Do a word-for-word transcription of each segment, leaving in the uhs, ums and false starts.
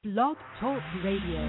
Blog Talk Radio.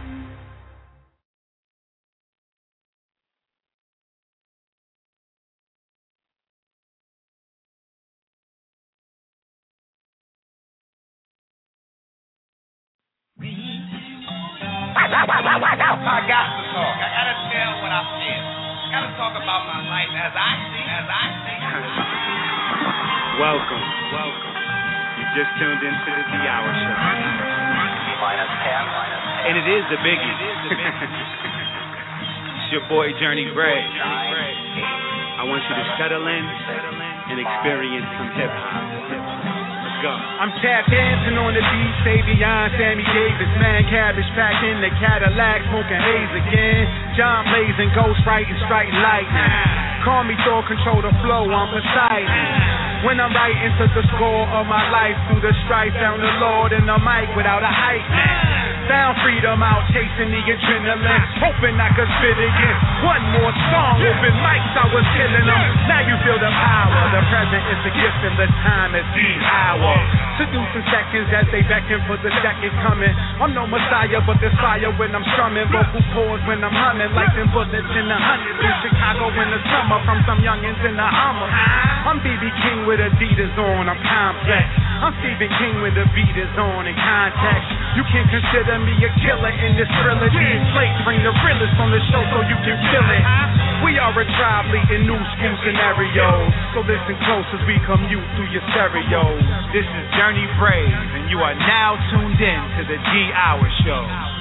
I got to talk. I gotta tell what I feel. I gotta talk about my life as I see, as I see. Welcome, welcome. You just tuned into the D Hour Show. Minus ten, minus ten. And it is a biggie. It is a biggie. It's your boy Journey Gray. I want you to settle in and experience some hip hop. Go. I'm tap dancing on the beat, Savion, Sammy Davis, man, cabbage packed in the Cadillac, smoking haze again. John blazing, ghost writing, striking lightning. Call me Thor, control the flow, I'm Poseidon. When I'm writing to the score of my life, through the strife, found the Lord in the mic without a hype. Found freedom out chasing the adrenaline, hoping I could spit again. One more song, open mics, I was killing them. Now you feel the power. The present is the gift and the time is the hour. Seducing seconds as they beckon for the second coming. I'm no messiah, but there's fire when I'm strumming. Vocal cords when I'm humming, like them bullets in the hundreds in Chicago in the summer from some youngins in the Hummer. I'm B B King with Adidas on, I'm complex. I'm Stephen King when the beat is on in context. You can consider me a killer in this trilogy. Slate bring the realest on the show so you can feel it. We are a tribe leading new school scenarios. So listen close as we commute through your stereos. This is Journey Brave, and you are now tuned in to the D Hour Show.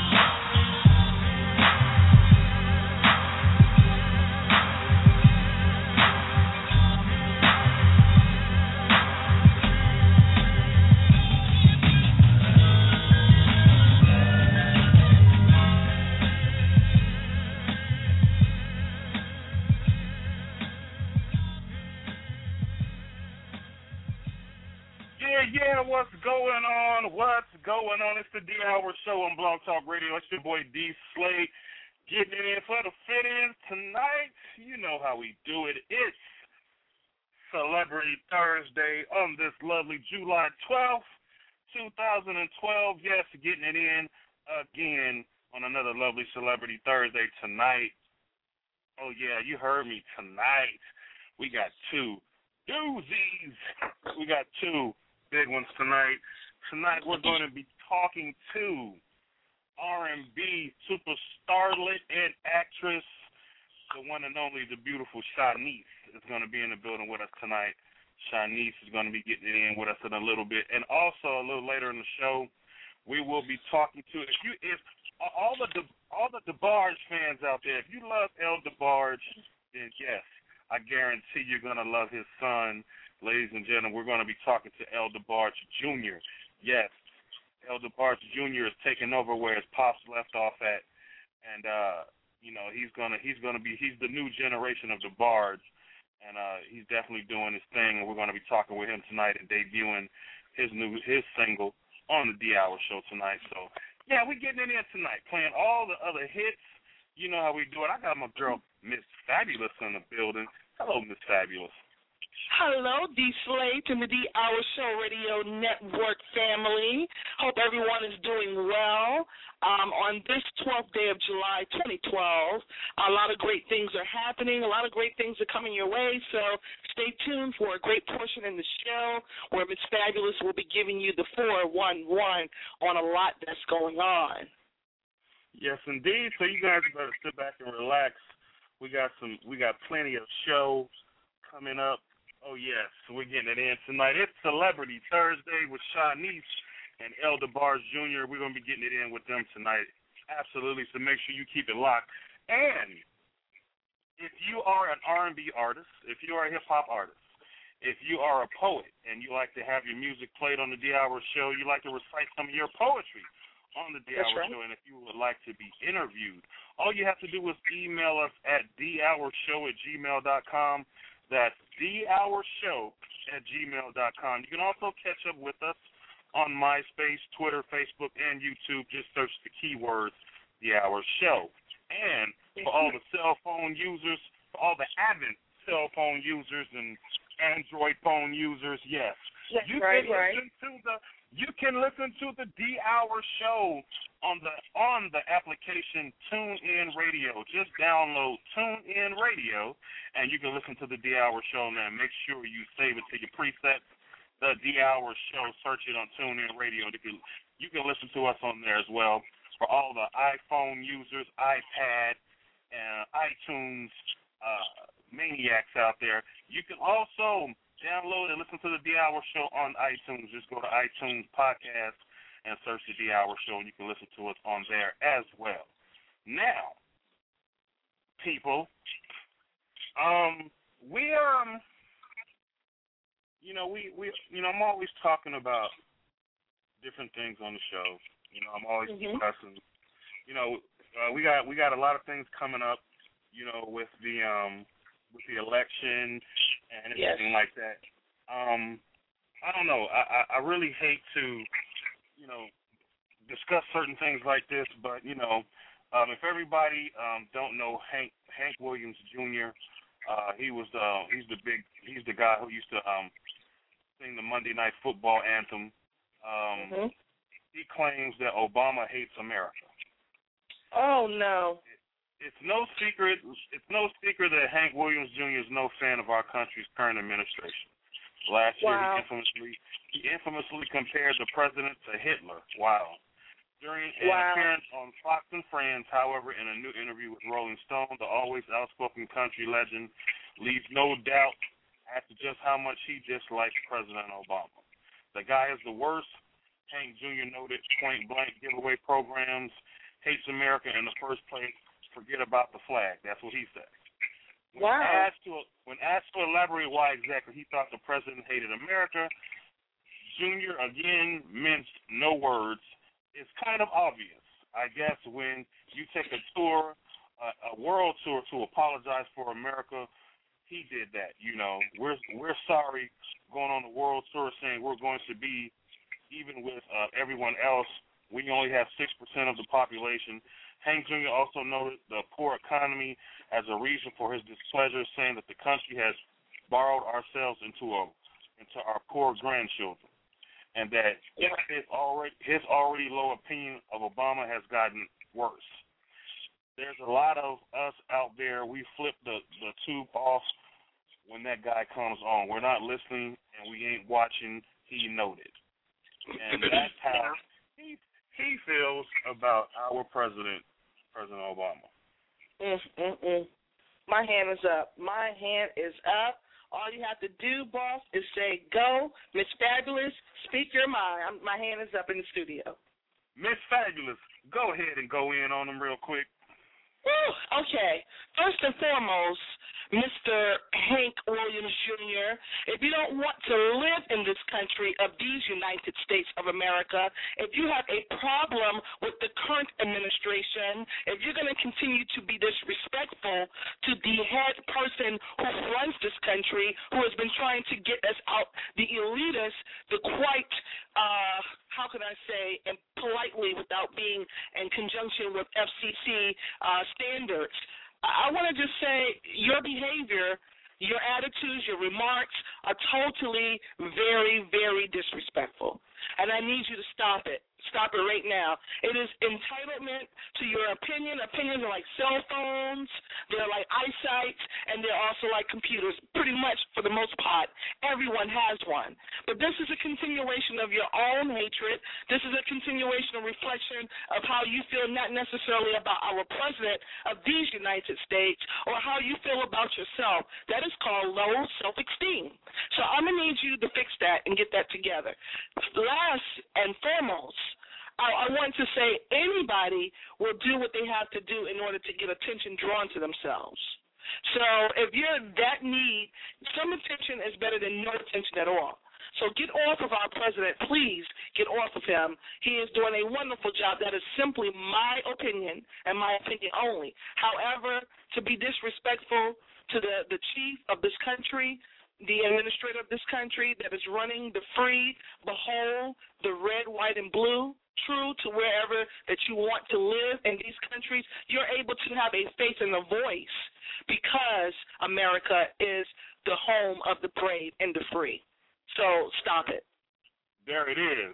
Yeah, what's going on? What's going on? It's the D Hour Show on Blog Talk Radio. It's your boy D Slate getting it in for the fit-in tonight. You know how we do it. It's Celebrity Thursday on this lovely July twelfth, two thousand twelve. Yes, getting it in again on another lovely Celebrity Thursday tonight. Oh, yeah, you heard me tonight. We got two doozies. We got two big ones tonight. Tonight we're going to be talking to R and B superstarlet and actress, the one and only, the beautiful Shanice is going to be in the building with us tonight. Shanice is going to be getting it in with us in a little bit. And also a little later in the show, we will be talking to, if you, if all the all the DeBarge fans out there, if you love El DeBarge, then yes, I guarantee you're going to love his son. Ladies and gentlemen, we're going to be talking to El DeBarge Junior Yes, El DeBarge Junior is taking over where his pops left off at, and uh, you know he's gonna he's gonna be he's the new generation of DeBarge, and uh, he's definitely doing his thing. And we're going to be talking with him tonight and debuting his new his single on the D Hour Show tonight. So yeah, we're getting it in tonight, playing all the other hits. You know how we do it. I got my girl Miss Fabulous in the building. Hello, Miss Fabulous. Hello, D Slate and the D Hour Show Radio Network family. Hope everyone is doing well. Um, on this twelfth day of July, twenty twelve, a lot of great things are happening. A lot of great things are coming your way, so stay tuned for a great portion in the show where Miss Fabulous will be giving you the four one one on a lot that's going on. Yes, indeed. So you guys better sit back and relax. We got some. We got plenty of shows coming up. Oh, yes, we're getting it in tonight. It's Celebrity Thursday with Shanice and El DeBarge Junior We're going to be getting it in with them tonight. Absolutely, so make sure you keep it locked. And if you are an R and B artist, if you are a hip-hop artist, if you are a poet and you like to have your music played on the D Hour Show, you like to recite some of your poetry on the D Hour right. Show, and if you would like to be interviewed, all you have to do is email us at d hour show at gmail dot com. That's d hour show at gmail dot com. You can also catch up with us on MySpace, Twitter, Facebook, and YouTube. Just search the keywords The Hour Show. And for all the cell phone users, for all the avid cell phone users and Android phone users, yes. Yes, you right, can right. listen to the You can listen to the D-Hour show on the on the application TuneIn Radio. Just download TuneIn Radio, and you can listen to the D-Hour show, man. Make sure you save it to your presets, the D-Hour show. Search it on TuneIn Radio. You can, you can listen to us on there as well. For all the iPhone users, iPad, and iTunes uh, maniacs out there, you can also download and listen to the D-Hour show on iTunes. Just go to iTunes Podcast and search the D-Hour show, and you can listen to us on there as well. Now, people, um, we um, you know, we, we you know, I'm always talking about different things on the show. You know, I'm always mm-hmm. discussing. You know, uh, we got we got a lot of things coming up. You know, with the um. with the election and everything yes. like that. Um, I don't know. I, I, I really hate to, you know, discuss certain things like this, but, you know, um, if everybody um, don't know Hank Hank Williams Junior, uh, he was uh, he's the big he's the guy who used to um, sing the Monday Night Football anthem. Um, mm-hmm. He claims that Obama hates America. Oh no. It's no secret. It's no secret that Hank Williams Junior is no fan of our country's current administration. Last wow. year, he infamously he infamously compared the president to Hitler. Wow. During an wow. appearance on Fox and Friends, however, in a new interview with Rolling Stone, the always outspoken country legend leaves no doubt as to just how much he dislikes President Obama. The guy is the worst. Hank Junior noted point blank giveaway programs, hates America in the first place. Forget about the flag. That's what he said. When wow. asked to when asked to elaborate why exactly he thought the president hated America, Junior again minced no words. It's kind of obvious, I guess, when you take a tour, uh, a world tour, to apologize for America. He did that. You know, we're we're sorry going on the world tour, saying we're going to be even with uh, everyone else. We only have six percent of the population. Hank Junior also noted the poor economy as a reason for his displeasure, saying that the country has borrowed ourselves into a into our poor grandchildren, and that yeah. his already his already low opinion of Obama has gotten worse. There's a lot of us out there. We flip the the tube off when that guy comes on. We're not listening and we ain't watching. He noted, and that's how he he feels about our president. President Obama. Mm, mm, mm. My hand is up. My hand is up. All you have to do, boss, is say, go. Miss Fabulous, speak your mind. I'm, my hand is up in the studio. Miss Fabulous, go ahead and go in on them real quick. Woo, okay. First and foremost, Mister Hank Williams Junior, if you don't want to live in this country of these United States of America, if you have a problem with the current administration, if you're going to continue to be disrespectful to the head person who runs this country, who has been trying to get us out, the elitists, the quite, uh, how can I say, and politely without being in conjunction with F C C uh, standards, I want to just say your behavior, your attitudes, your remarks are totally very, very disrespectful. And I need you to stop it. Stop it right now. It is entitlement to your opinion. Opinions are like cell phones. They're like eyesight, and they're also like computers. Pretty much, for the most part, everyone has one. But this is a continuation of your own hatred. This is a continuation, a reflection of how you feel not necessarily about our president of these United States or how you feel about yourself. That is called low self-esteem. So I'm going to need you to fix that and get that together. Last and foremost, I, I want to say anybody will do what they have to do in order to get attention drawn to themselves. So if you're that need, some attention is better than no attention at all. So get off of our president. Please get off of him. He is doing a wonderful job. That is simply my opinion and my opinion only. However, to be disrespectful to the, the chief of this country, the administrator of this country that is running the free, the whole, the red, white, and blue, true to wherever that you want to live in these countries, you're able to have a face and a voice because America is the home of the brave and the free. So stop it. There it is.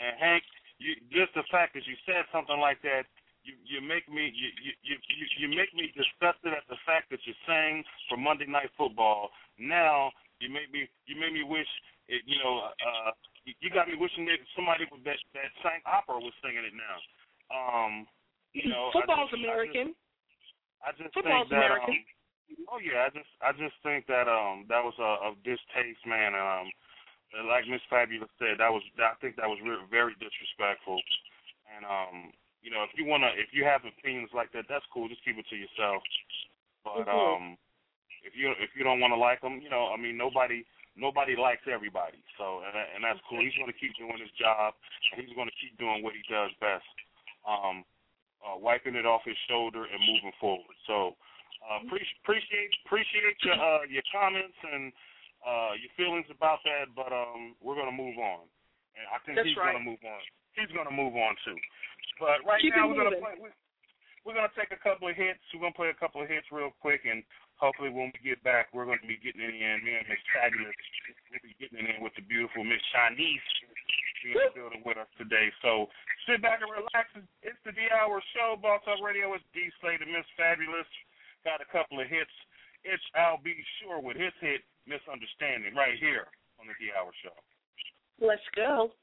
And Hank, you, just the fact that you said something like that, you you make me you you you you, you make me disgusted at the fact that you sang for Monday Night Football. Now you make me you make me wish it, you know uh you got me wishing that somebody that that sang opera was singing it now. Um, you know, football's I just, American. I just, I just football's think that American. um, oh yeah, I just I just think that um that was a, a distaste, man. Um, like Miss Fabulous said, that was I think that was really, very disrespectful. And um, you know, if you wanna if you have opinions like that, that's cool. Just keep it to yourself. But mm-hmm. um, if you if you don't want to like them, you know, I mean, nobody. Nobody likes everybody, so and, and that's cool. He's going to keep doing his job, and he's going to keep doing what he does best, um, uh, wiping it off his shoulder and moving forward. So uh, pre- appreciate appreciate your uh, your comments and uh, your feelings about that, but um, we're going to move on, and I think that's he's right. going to move on. He's going to move on too. But right keep now we're going to play. We're, we're going to take a couple of hits. We're going to play a couple of hits real quick, and hopefully when we get back, we're going to be getting it in. Me and Miss Fabulous will be getting it in with the beautiful Miss Shanice in the building with us today. So sit back and relax. It's the D-Hour Show. Blog Talk Radio is D Slade and Miss Fabulous. Got a couple of hits. It's I'll Be Sure with his hit, Misunderstanding, right here on the D-Hour Show. Let's go.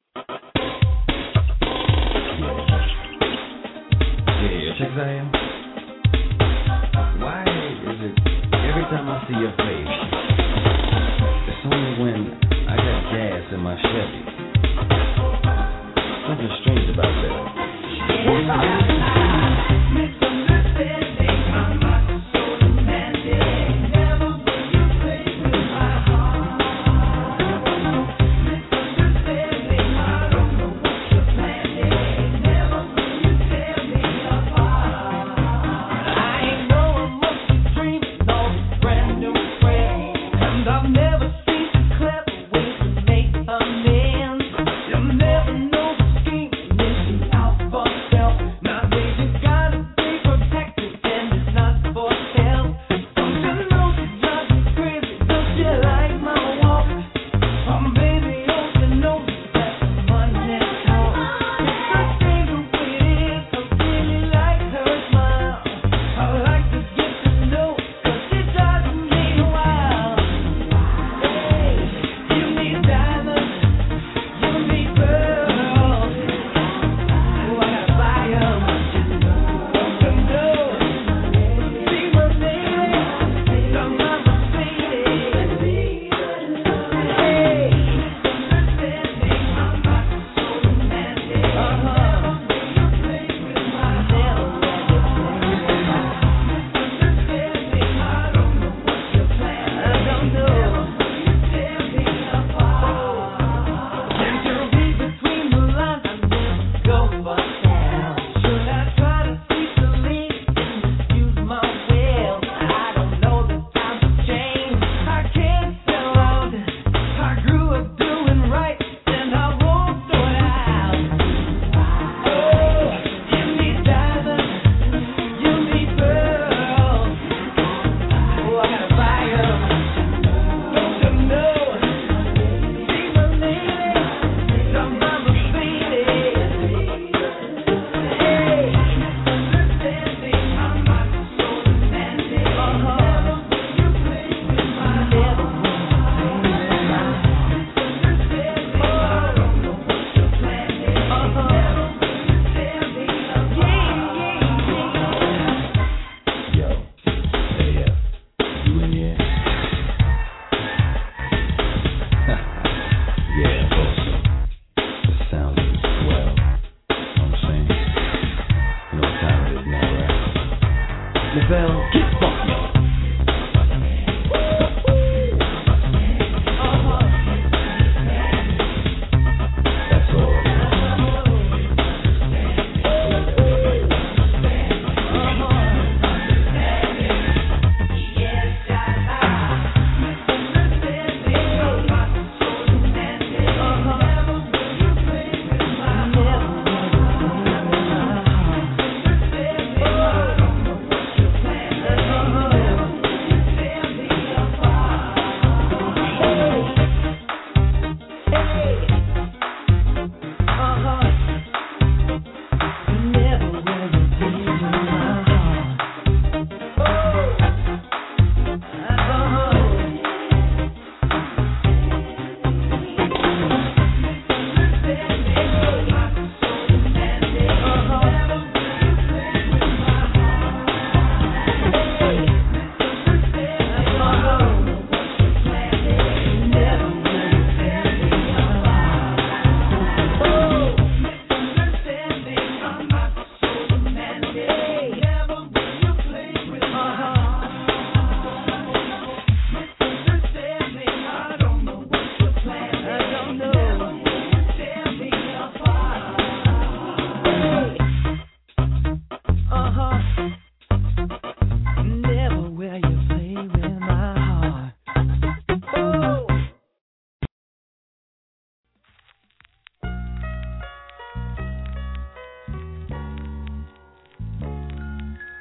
Yeah, check that out. Why is it every time I see your face, it's only when I got gas in my Chevy? Something strange about that. Misunderstanding, I'm not so demanding. Never will you play with my heart. Misunderstanding, I don't know what you're planning. Never will you tear me apart. I ain't know I must be dreaming of a brand new friend, and I've never seen some clever ways to make amends. You'll never know the scheme, missing out for self. Now, baby, gotta be protected, and it's not for sale. Don't you know she drives me crazy? Don't you like my walk? Oh, baby, don't you know that money talk? It's the same the way it is. I really like her smile. I like to get to know, 'cause she drives me wild. Hey, you need diamonds, you need pearls. Oh, I gotta buy 'em. Don't you know? See my baby, don't mind my baby. Hey, misunderstanding, I'm not so romantic. Uh-huh.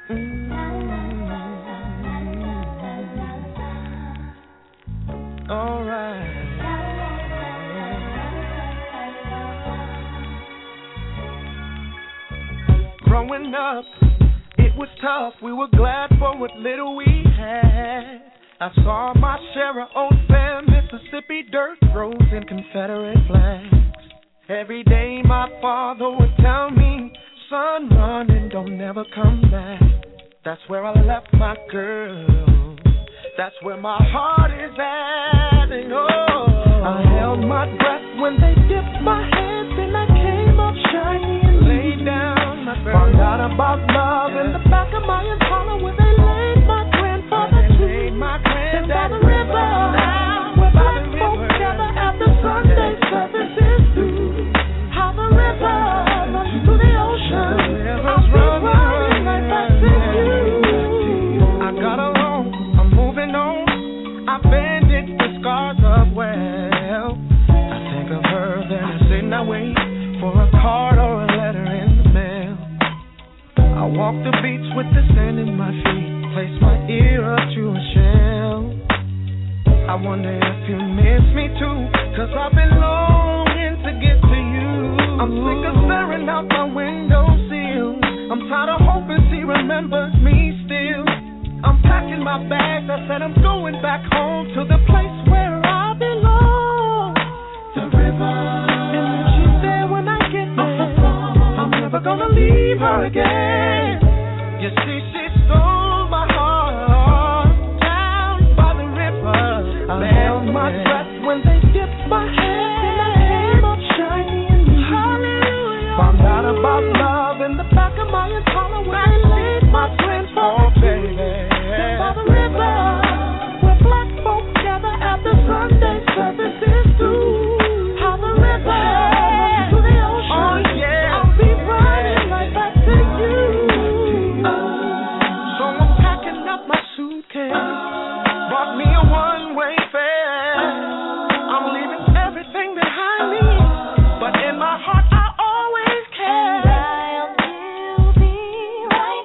Mm. All right. Growing up, it was tough. We were glad for what little we had. I saw my share of old Sam, Mississippi dirt roads and Confederate flags. Every day my father would tell me, son, run and don't never come back. That's where I left my girl. That's where my heart is at. And oh, I held my breath when they dipped my hands and I came up shiny and laid down my burden. Found out about love in the back of my Impala where they laid my grandfather to. My and by the river, where black folk gather after Sunday services through. How the river runs to the ocean. I'll be running right back to you. I got along, I'm moving on. I bandaged the scars up well. I think of her, then I sit and I wait for a card or a letter in the mail. I walk the beach with the sand in my feet. Place my ear up to a shell. I wonder if you miss me too, cause I've been longing to get to you. I'm sick of staring out my window sill. I'm tired of hoping she remembers me still. I'm packing my bags, I said I'm going back home to the place where I belong. The river, and she's there when I get there. I'm never gonna leave her again. You see, she stole my heart down by the river. I held my breath when they dipped my hand and I came up shiny and new. Hallelujah. Found out about love in the back of my Impala when I laid my friends for baby. Down by the river, where black folk gather after Sunday services too. How the river runs to the ocean. Oh, yeah. I'll be running right back to you. Bought me a one-way fare. I'm leaving everything behind me, but in my heart I always care. And I'll still be right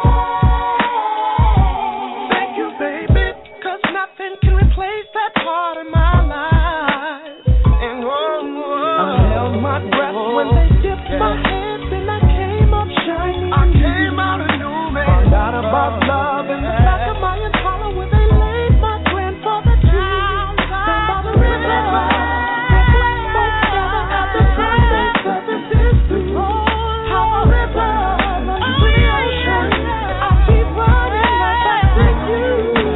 there. Thank you, baby, cause nothing can replace that part of my life. And oh, oh I held my breath when they dipped my hands and I came up shiny. I came out a new man. Found out about love in the back of my Impala where they laid my grandfather down by the river. Where black folk gather after Sunday services through. How the river runs to the ocean. I'll keep running right back to you.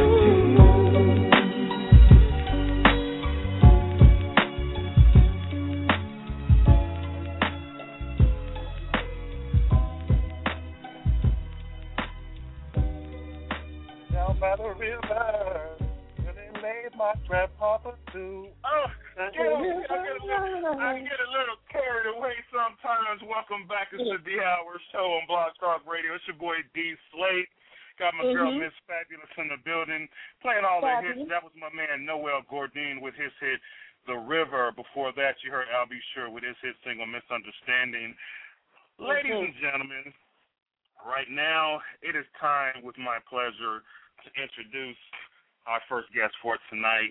Down by the river, where they laid my grandpapa too. Oh, I get, a, I, get a, I get a little carried away sometimes. Welcome back to the D Hour Show on Blog Talk Radio. It's your boy D Slate. Got my girl Mhm. Miss Fabulous in the building, playing all the hits. That was my man Noel Gourdin with his hit The River. Before that, you heard Al B. Sure with his hit single Misunderstanding. Ladies and gentlemen, right now it is time with my pleasure to introduce our first guest for tonight.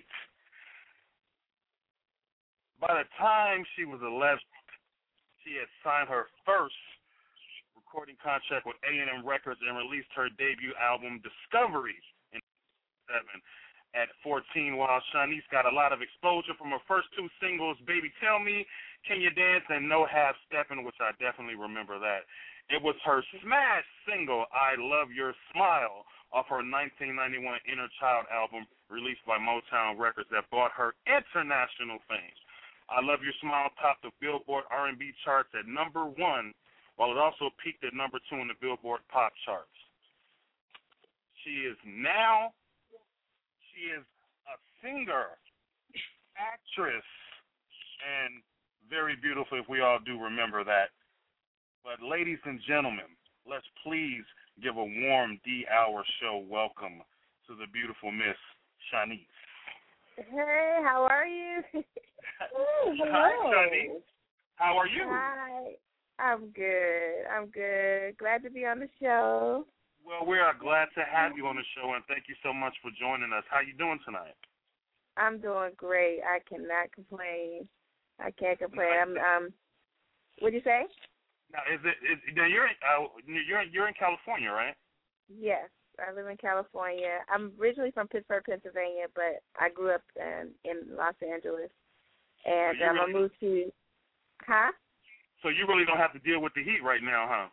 By the time she was eleven, she had signed her first recording contract with A and M Records and released her debut album, Discovery, in seven. At fourteen, while Shanice got a lot of exposure from her first two singles, Baby Tell Me, Can You Dance, and No Half Steppin', which I definitely remember that. It was her smash single, I Love Your Smile, off her nineteen ninety-one Inner Child album released by Motown Records that brought her international fame. I Love Your Smile topped the Billboard R and B charts at number one, while it also peaked at number two in the Billboard Pop charts. She is now, she is a singer, actress, and very beautiful if we all do remember that. But ladies and gentlemen, let's please give a warm D-Hour Show welcome to the beautiful Miss Shanice. Hey, how are you? Ooh, hi, Shanice. How are you? Hi. I'm good. I'm good. Glad to be on the show. Well, we are glad to have you on the show, and thank you so much for joining us. How you doing tonight? I'm doing great. I cannot complain. I can't complain. I'm um. What'd you say? Now, is it? Is, now you're uh, you're you're in California, right? Yes, I live in California. I'm originally from Pittsburgh, Pennsylvania, but I grew up in, in Los Angeles, and So you um, really- I moved to. Huh? So you really don't have to deal with the heat right now, huh?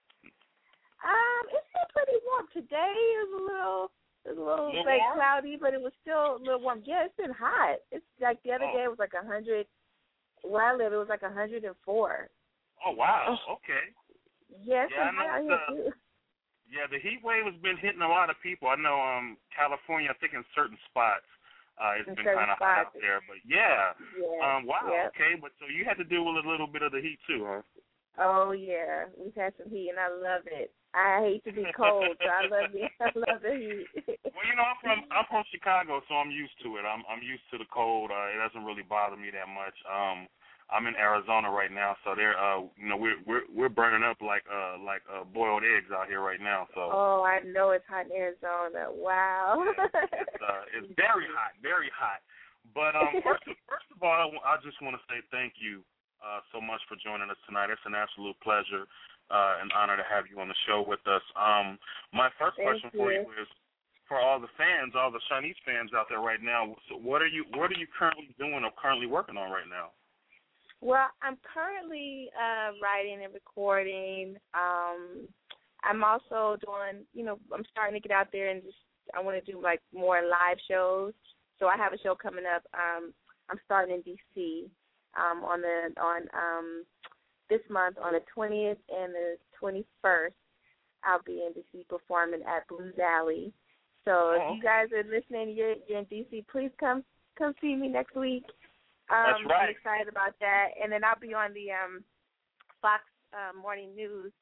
Um, it's still pretty warm. Today is a little, it's a little, Little like warm? cloudy, but it was still a little warm. Yeah, it's been hot. It's like the other Oh. day it was like a hundred. Where I live, it was like a hundred and four. Oh wow. Okay. Yeah, it's Yeah, I been hot out know here it's, uh, too. Yeah, the heat wave has been hitting a lot of people. I know um California, I think in certain spots, uh it's In been certain kind of hot out spots. there. But yeah. Yeah. Um wow, Yep. okay. But so you had to deal with a little bit of the heat too, huh? Oh yeah, we've had some heat and I love it. I hate to be cold, so I love the I love the heat. Well, you know, I'm from I'm from Chicago, so I'm used to it. I'm I'm used to the cold. Uh, it doesn't really bother me that much. Um, I'm in Arizona right now, so they're uh, you know, we're we're we're burning up like uh like uh boiled eggs out here right now. So Oh, I know it's hot in Arizona. Wow. it's uh it's very hot, very hot. But um, first of, first of all, I, w- I just want to say thank you uh so much for joining us tonight. It's an absolute pleasure. Uh, an honor to have you on the show with us. Um, my first Thank question for you. you is, for all the fans, all the Chinese fans out there right now, so what are you what are you currently doing or currently working on right now? Well, I'm currently uh, writing and recording. Um, I'm also doing, you know, I'm starting to get out there and just I want to do like more live shows. So I have a show coming up. Um, I'm starting in D C um, on the on um, this month on the twentieth and the twenty-first. I'll be in D C performing at Blues Alley. So Oh, if you guys are listening, you're, you're in D C, please come come see me next week. Um, That's right. I'm excited about that. And then I'll be on the um, Fox uh, Morning News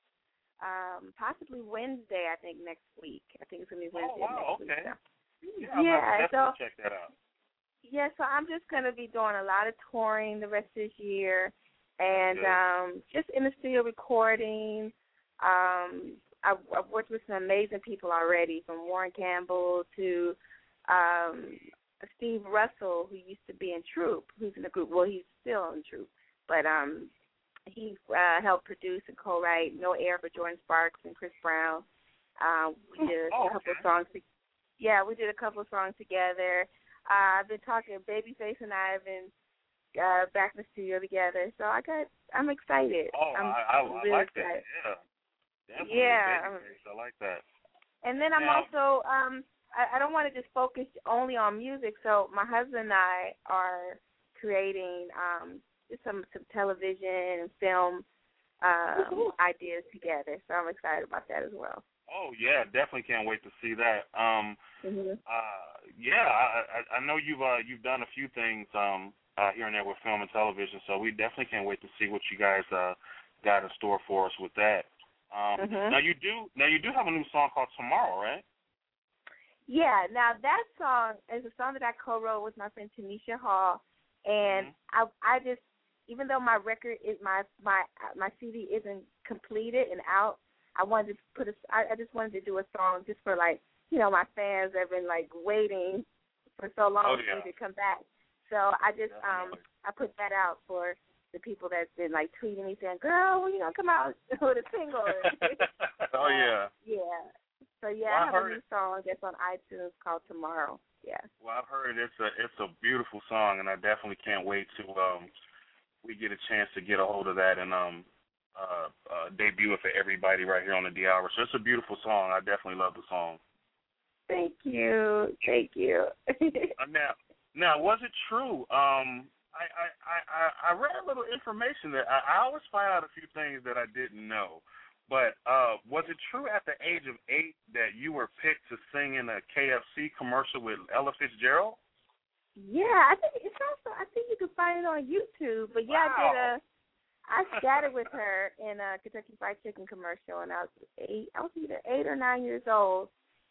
um, possibly Wednesday, I think, next week. I think it's going to be Wednesday Oh, wow, next okay. week. So. Yeah, I'll Yeah, have to so definitely check that out. yeah, so I'm just going to be doing a lot of touring the rest of this year and um, just in the studio recording. Um, I've, I've worked with some amazing people already, from Warren Campbell to um, Steve Russell, who used to be in Troop, who's in the group. Well, he's still in Troop, but um, he uh, helped produce and co-write No Air for Jordan Sparks and Chris Brown. Uh, we did a Oh, couple okay. songs. To, yeah, we did a couple of songs together. Uh, I've been talking. Babyface and I have been uh, back in the studio together, so I got. I'm excited. Oh, I'm I, I, I really like excited. that. Yeah, definitely. Yeah. Babyface. I like that. And then I'm Now- also. Um, I, I don't want to just focus only on music. So my husband and I are creating um, just some some television and film um, ideas together. So I'm excited about that as well. Oh yeah, definitely can't wait to see that. Um, Mm-hmm. uh, yeah, I, I, I know you've uh, you've done a few things um, uh, here and there with film and television, so we definitely can't wait to see what you guys uh, got in store for us with that. Um, Mhm. Now you do now you do have a new song called Tomorrow, right? Yeah, now that song is a song that I co-wrote with my friend Tanisha Hall, and Mhm. I I just, even though my record is my my my C D isn't completed and out, I wanted to put a I, I just wanted to do a song just for, like, you know, my fans that have been like waiting for so long Oh, for yeah. me to come back. So I just um Definitely. I put that out for the people that's been like tweeting me saying, "Girl, when you gonna come out with a single?" Oh yeah. Yeah. So yeah, Well, I I have heard a new it. song that's on iTunes called Tomorrow. Yeah. Well, I've heard it's a it's a beautiful song, and I definitely can't wait to um we get a chance to get a hold of that and um uh, uh debut it for everybody right here on the D Hour. So it's a beautiful song. I definitely love the song. Thank you. Thank you. Uh, now, now, was it true? Um, I I, I, I I read a little information that I, I always find out a few things that I didn't know. But uh, was it true at the age of eight that you were picked to sing in a K F C commercial with Ella Fitzgerald? Yeah, I think it's also. I think you can find it on YouTube. But yeah, I did a. I scattered with her in a Kentucky Fried Chicken commercial, and I was eight. I was either eight or nine years old,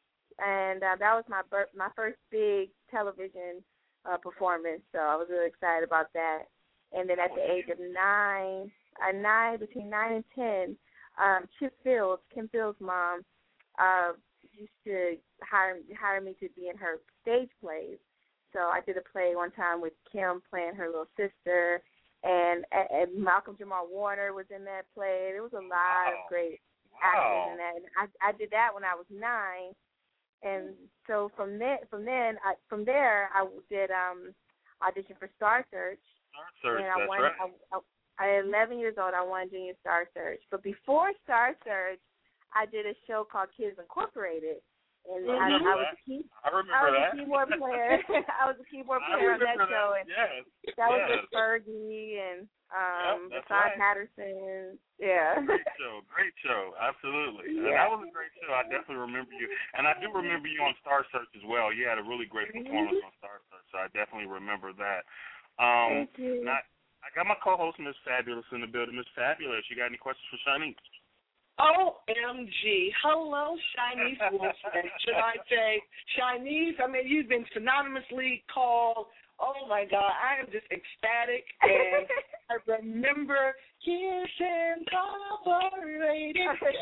and uh, that was my birth, my first big television uh, performance. So I was really excited about that. And then at the age of nine, uh, nine between nine and ten, um, Chip Fields, Kim Fields' mom, uh, used to hire hire me to be in her stage plays. So I did a play one time with Kim playing her little sister, and, and Malcolm Jamal Warner was in that play. There was a lot Wow. of great Wow. actors in that. And I, I did that when I was nine, and so from then, from then, I, from there, I did um, audition for Star Search. Star Search, and I that's won, right. I, I, at eleven years old, I won Junior Star Search. But before Star Search, I did a show called Kids Incorporated, and I I, remember I was that. a key, I remember I was that. a keyboard player. I was a keyboard I player on that remember show, that. and Yes. that was yes. with Fergie and um, Yep, that's Rashawn right. Patterson. Yeah. Great show, great show, absolutely. And Yeah. that was a great show. I definitely remember you, and I do remember you on Star Search as well. You had a really great performance on Star Search, so I definitely remember that. Um, Thank you. and I, I got my co-host Miss Fabulous in the building. Miss Fabulous, you got any questions for Shanice? O M G. Hello, Shanice Wilson. Should I say Shanice? I mean, you've been synonymously called. Oh, my God. I am just ecstatic. And I remember Kiss Incorporated.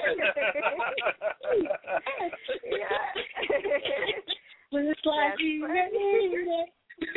Just like you made it.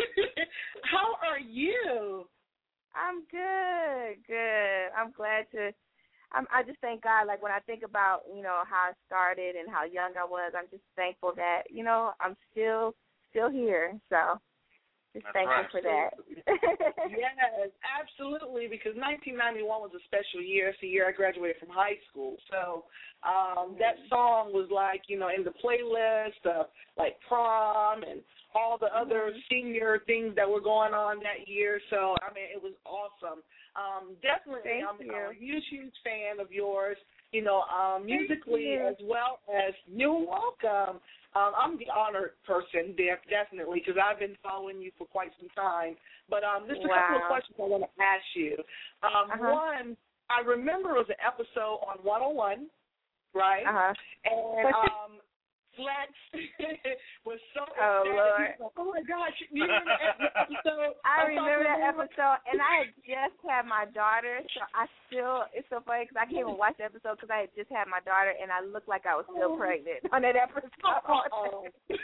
How are you? I'm good, good. I'm glad to. I'm, I just thank God. Like when I think about, you know, how I started and how young I was, I'm just thankful that, you know, I'm still still here. So just That's thankful right. for that. Yes, absolutely, because nineteen ninety-one was a special year. It's the year I graduated from high school. So um, that song was like, you know, in the playlist of like prom and all the other senior things that were going on that year. So, I mean, it was awesome. Um, definitely, I'm, I'm a huge, huge fan of yours, you know, um, musically you. as well as you're welcome. Um, I'm the honored person there, definitely, because I've been following you for quite some time. But um, there's a Wow. couple of questions I want to ask you. Um, Uh-huh. One, I remember it was an episode on one oh one, right? Uh-huh. And um, Flex was so Oh, ecstatic. Lord. He was like, oh, my gosh, you remember that episode? I remember that Talking about- episode, and I had just had my daughter, so I still, it's so funny because I can't even watch the episode because I had just had my daughter, and I looked like I was still pregnant on that episode. Oh.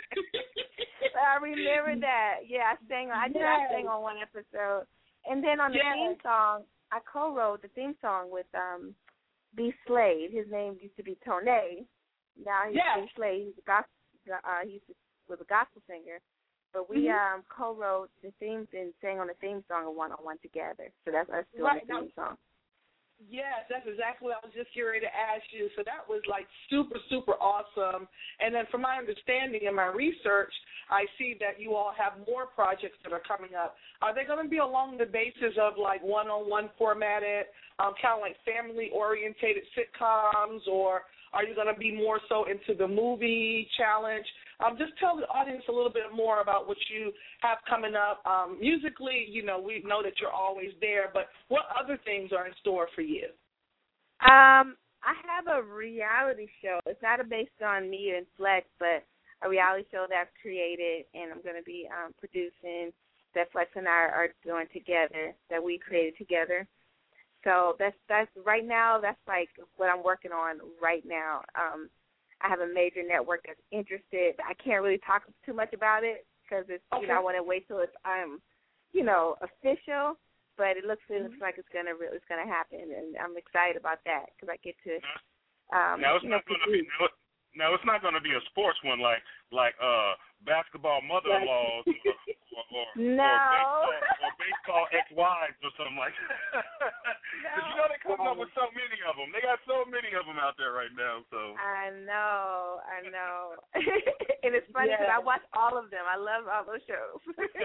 So I remember that. Yeah, I sang, I did, I Yes. sang on one episode. And then on the Yes. theme song, I co-wrote the theme song with um, B. Slade. His name used to be Tone. Now he's Yes. B. Slade. He's a gospel, uh, he used to, was a gospel singer. But we Mhm. um, co-wrote the themes and sang on the theme song of one on one together. So that's us doing Right. the theme song. Yes, that's exactly what I was just getting ready to ask you. So that was like super, super awesome. And then from my understanding and my research, I see that you all have more projects that are coming up. Are they going to be along the basis of like one-on-one formatted, um, kind of like family-orientated sitcoms, or are you going to be more so into the movie challenge? Um, just tell the audience a little bit more about what you have coming up. Um, musically, you know, we know that you're always there, but what other things are in store for you? Um, I have a reality show. It's not based on me and Flex, but a reality show that I've created, and I'm going to be um, producing that Flex and I are doing together, that we created together. So that's that's right now. That's like what I'm working on right now. Um, I have a major network that's interested. I can't really talk too much about it because it's Okay. you know I want to wait till it's um you know official. But it looks it looks like it's gonna re- it's gonna happen, and I'm excited about that because I get to um now it's you know, not going to be now, now it's not going to be a sports one like like uh basketball mother-in-laws or, or, or, No. or baseball, or baseball ex-wives or something like that. Because you know they're coming up with so many of them. They got so many of them out there right now. So I know, I know, and it's funny because Yes. I watch all of them. I love all those shows.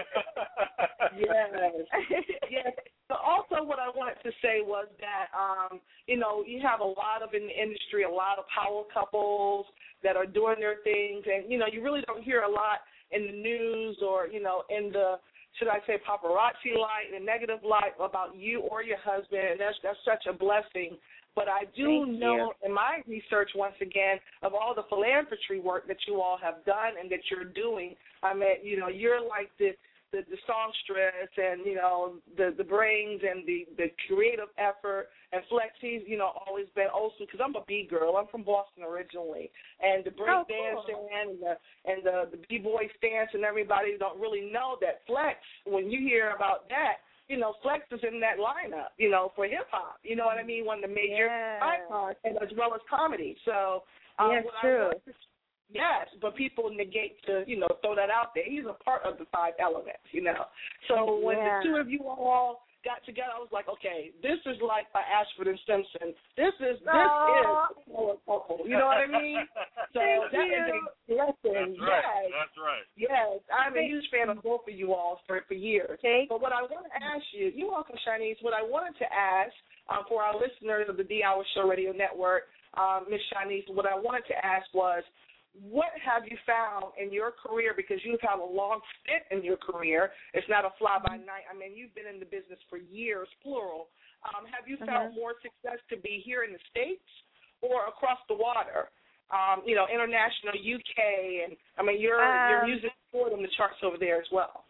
Yes. Yes. But also what I wanted to say was that, um, you know, you have a lot of in the industry, a lot of power couples that are doing their things. And, you know, you really don't hear a lot in the news or, you know, in the, should I say, paparazzi light, the negative light about you or your husband. And that's, that's such a blessing. But I do Thank know in my research, once again, of all the philanthropy work that you all have done and that you're doing. I mean, you know, you're like the the, the songstress and, you know, the, the brains and the, the creative effort. And Flex, he's, you know, always been old school because I'm a B girl. I'm from Boston originally. And the break oh, dancing cool. and the, and the, the B-boy stance and everybody don't really know that Flex, when you hear about that, you know, Flex is in that lineup, you know, for hip-hop. You know what I mean? One of the major yeah. icons, and as well as comedy. So, um, yes, true. I, yes, but people negate to, you know, throw that out there. He's a part of the five elements, you know. So when yeah. the two of you all got together, I was like, okay, this is like a Ashford and Simpson. This is, this oh. is, you know what I mean? So Thank that you. is a blessing. That's right. Yes. That's right. Yes, I'm a huge fan of both of you all for, for years. Okay. But what I want to ask you, you're welcome, Shanice, what I wanted to ask um, for our listeners of the D-Hour Show Radio Network, um, Miss Shanice, what I wanted to ask was, what have you found in your career, because you've had a long stint in your career, it's not a fly-by-night, I mean, you've been in the business for years, plural, um, have you found mm-hmm. more success to be here in the States or across the water? Um, you know, international, U K, and, I mean, your um, your music poured on the charts over there as well.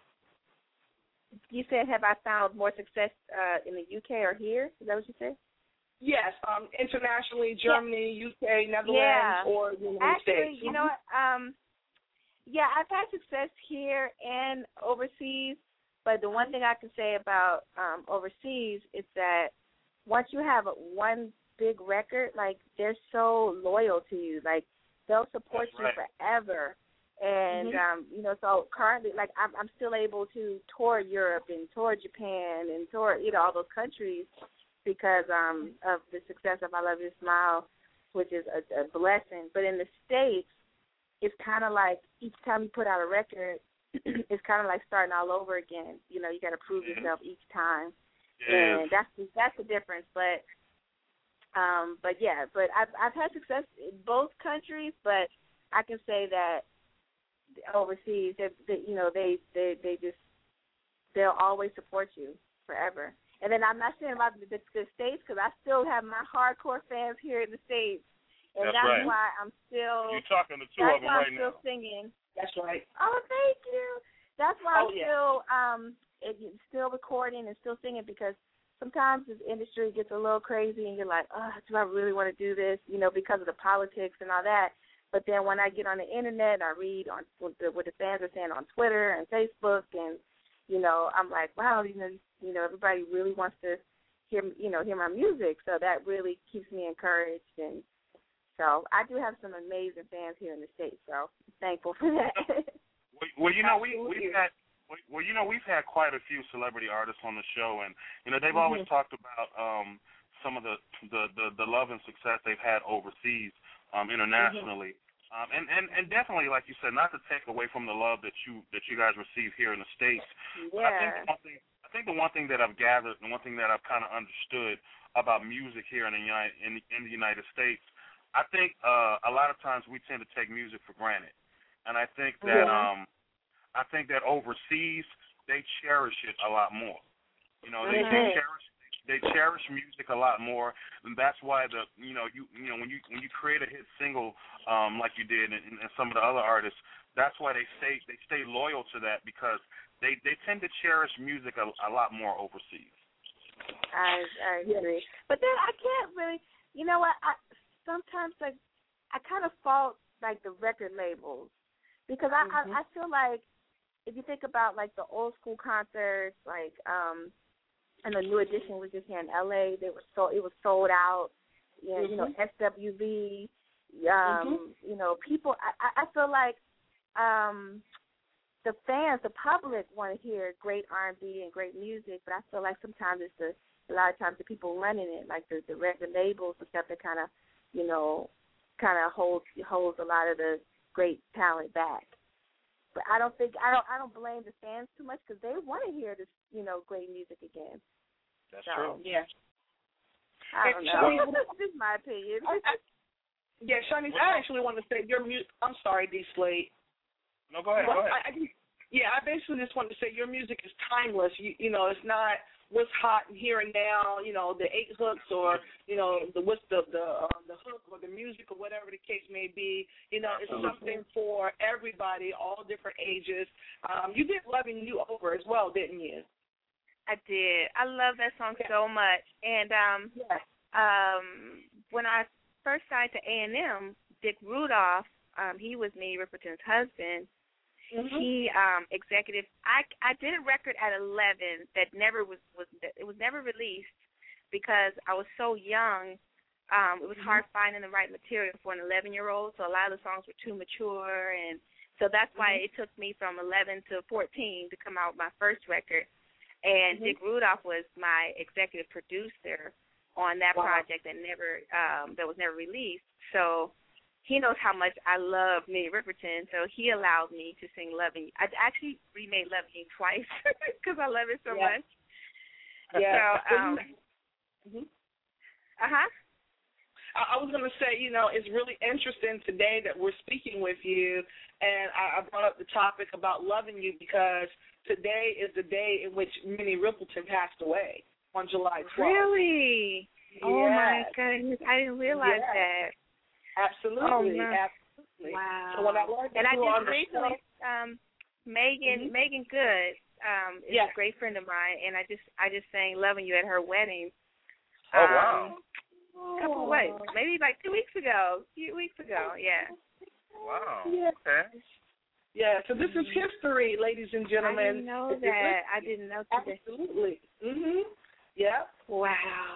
You said, have I found more success uh, in the U K or here? Is that what you said? Yes, um, internationally, Germany, yeah. U K, Netherlands, yeah. or the United Actually, States. you know what? Um, yeah, I've had success here and overseas, but the one thing I can say about um, overseas is that once you have one big record, like, they're so loyal to you. Like, they'll support That's right. you forever. And, mm-hmm. um, you know, so currently, like, I'm, I'm still able to tour Europe and tour Japan and tour, you know, all those countries because um, of the success of I Love Your Smile, which is a, a blessing. But in the States, it's kind of like each time you put out a record, it's kind of like starting all over again. You know, you got to prove mm-hmm. yourself each time. Yes. And that's the, that's the difference. But, um, but yeah, but I've, I've had success in both countries, but I can say that overseas, that, that you know, they, they, they just, they'll always support you forever. And then I'm not saying about the, the, the States because I still have my hardcore fans here in the States. And that's, that's right. why I'm still. You're talking to two that's of them why right I'm still now. singing. That's right. Oh, thank you. That's why oh, I'm yeah. still um it, still recording and still singing, because sometimes this industry gets a little crazy and you're like, oh, do I really want to do this? You know, because of the politics and all that. But then when I get on the internet and I read on what the, what the fans are saying on Twitter and Facebook, and you know, I'm like, wow, you know, you know, everybody really wants to hear, you know, hear my music. So that really keeps me encouraged. And so I do have some amazing fans here in the States. So I'm thankful for that. well, well, you know, we we've had. Well, you know, we've had quite a few celebrity artists on the show, and you know, they've mm-hmm. always talked about um, some of the, the, the, the love and success they've had overseas, um, internationally, mm-hmm. um, and, and and definitely, like you said, not to take away from the love that you that you guys receive here in the States. Yeah. But I think the one thing, I think the one thing that I've gathered, and one thing that I've kind of understood about music here in the United in, in the United States, I think uh, a lot of times we tend to take music for granted, and I think that. Yeah. Um, I think that overseas they cherish it a lot more. You know, they, mm-hmm. they cherish they cherish music a lot more, and that's why the you know you you know when you when you create a hit single um, like you did and, and some of the other artists, that's why they stay they stay loyal to that, because they, they tend to cherish music a, a lot more overseas. I I agree, but then I can't really. You know what? I sometimes like I kind of fault like the record labels, because I mm-hmm. I, I feel like. If you think about, like, the old school concerts, like, um, and the New Edition was just here in L A, they were so it was sold out. You know, mm-hmm. you know S W V, um, mm-hmm. you know, people. I, I feel like um, the fans, the public, want to hear great R and B and great music, but I feel like sometimes it's the a lot of times the people running it, like the the record labels and stuff, that kind of, you know, kind of holds holds a lot of the great talent back. But I don't think I don't I don't blame the fans too much, because they want to hear this, you know, great music again. That's so, true. Yeah. I don't know. This is my opinion. yeah, Shanice, I actually want to say your music. I'm sorry, D. Slade. No, go ahead. Well, go ahead. I, I, yeah, I basically just wanted to say your music is timeless. You, you know, it's not what's hot here and now. You know, the eight hooks or you know the what's the the uh, the hook or the music or whatever the case may be. You know, it's something for everybody, all different ages. Um, you did Loving You Over as well, didn't you? I did. I love that song yeah. so much. And um, yes. um, when I first signed to A and M, Dick Rudolph, um, he was Minnie Riperton's husband. Mm-hmm. He um, executive. I I did a record at eleven that never was was it was never released because I was so young. Um, it was mm-hmm. hard finding the right material for an eleven year old. So a lot of the songs were too mature, and so that's why mm-hmm. it took me from eleven to fourteen to come out with my first record. And mm-hmm. Dick Rudolph was my executive producer on that wow. project that never um, that was never released. So he knows how much I love Minnie Riperton, so he allowed me to sing Loving You. I actually remade Loving You twice because I love it so yeah. much. Yeah. So, um, mm-hmm. uh-huh. I was going to say, you know, it's really interesting today that we're speaking with you, and I brought up the topic about loving you because today is the day in which Minnie Riperton passed away on July twelfth. Really? Yes. Oh, my goodness. I didn't realize yes. that. Absolutely, oh, absolutely. Wow. So when I learned and I just recently, um, Megan, mm-hmm. Megan Good um, is yes. a great friend of mine, and I just, I just sang "Loving You" at her wedding. Oh um, wow! A couple of weeks, maybe like two weeks ago, a few weeks ago, yeah. Wow. Yeah. Okay. Yeah. So this is history, ladies and gentlemen. I didn't know that. I didn't know today. Absolutely. Mhm. Yeah. Wow.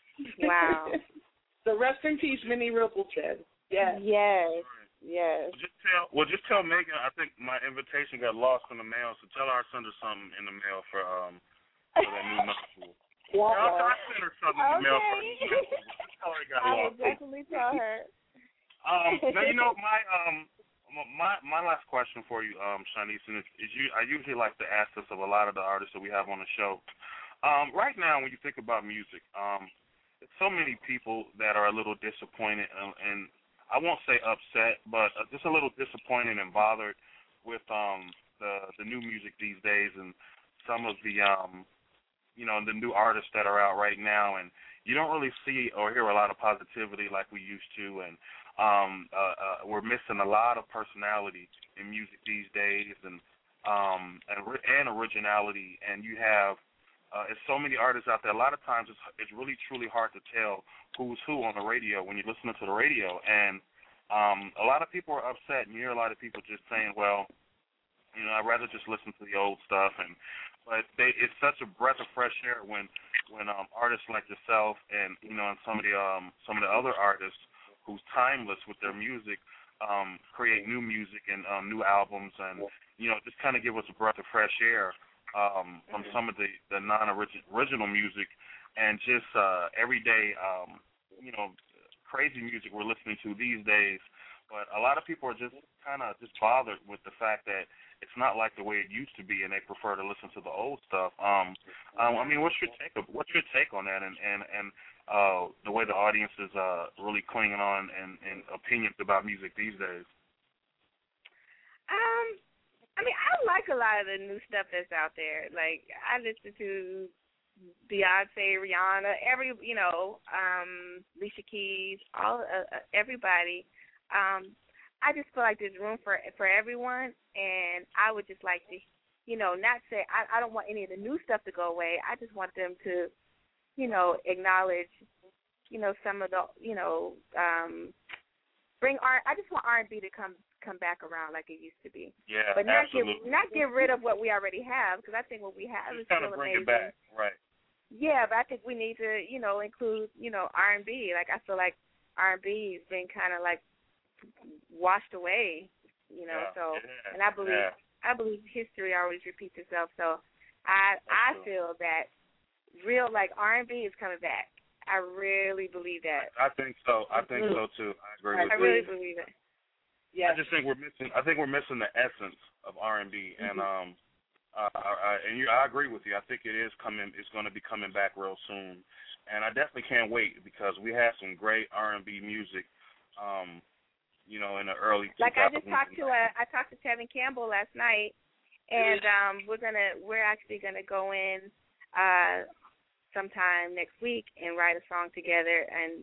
Wow. So rest in peace, Minnie Riperton. Yes. Yes. Yes. Well, just tell. Well, just tell Megan. I think my invitation got lost in the mail, so tell her I send her something in the mail for um for that new novel. Wow. I'll, I'll send her something in the mail for her. Tell her it got I lost. will definitely tell her. Um. Now you know my um my my last question for you, um, Shanice, is, is you. I usually like to ask this of a lot of the artists that we have on the show. Um. Right now, when you think about music, um. so many people that are a little disappointed and, and I won't say upset, but uh, just a little disappointed and bothered with um, the the new music these days and some of the um, you know the new artists that are out right now, and you don't really see or hear a lot of positivity like we used to, and um, uh, uh, we're missing a lot of personality in music these days, and um, and, and originality, and you have. Uh, there's so many artists out there. A lot of times it's, it's really, truly hard to tell who's who on the radio when you're listening to the radio. And um, a lot of people are upset, and you hear a lot of people just saying, well, you know, I'd rather just listen to the old stuff. And But they, it's such a breath of fresh air when when um, artists like yourself and, you know, and some of the, um, some of the other artists who's timeless with their music um, create new music and um, new albums and, you know, just kind of give us a breath of fresh air. Um, from some of the, the non-original music and just uh, everyday, um, you know, crazy music we're listening to these days. But a lot of people are just kind of just bothered with the fact that it's not like the way it used to be, and they prefer to listen to the old stuff. Um, um, I mean, what's your take? What's your take on that, and and and uh, the way the audience is uh, really clinging on and, and opinions about music these days? Um. I mean, I like a lot of the new stuff that's out there. Like, I listen to Beyonce, Rihanna, every, you know, um, Alicia Keys, all, uh, uh, everybody. Um, I just feel like there's room for for everyone, and I would just like to, you know, not say, I, I don't want any of the new stuff to go away. I just want them to, you know, acknowledge, you know, some of the, you know, um, bring R. I just want R and B to come. come back around like it used to be. Yeah, but not absolutely. get not get rid of what we already have, because I think what we have just is kind still of bring amazing. it back, right? Yeah, but I think we need to, you know, include, you know, R and B. Like, I feel like R and B has been kind of like washed away, you know. Yeah, so, yeah, and I believe yeah. I believe history always repeats itself. So, I I feel that real like R and B is coming back. I really believe that. I think so. I think mm-hmm. so too. I agree with I you. really believe it. Yeah. I just think we're missing. I think we're missing the essence of R and B, mm-hmm. and um, uh, I, and you, I agree with you. I think it is coming. It's going to be coming back real soon, and I definitely can't wait because we have some great R and B music. Um, you know, in the early. Like I just talked to a, I talked to Tevin Campbell last night, and um, we're gonna we're actually gonna go in uh, sometime next week and write a song together and.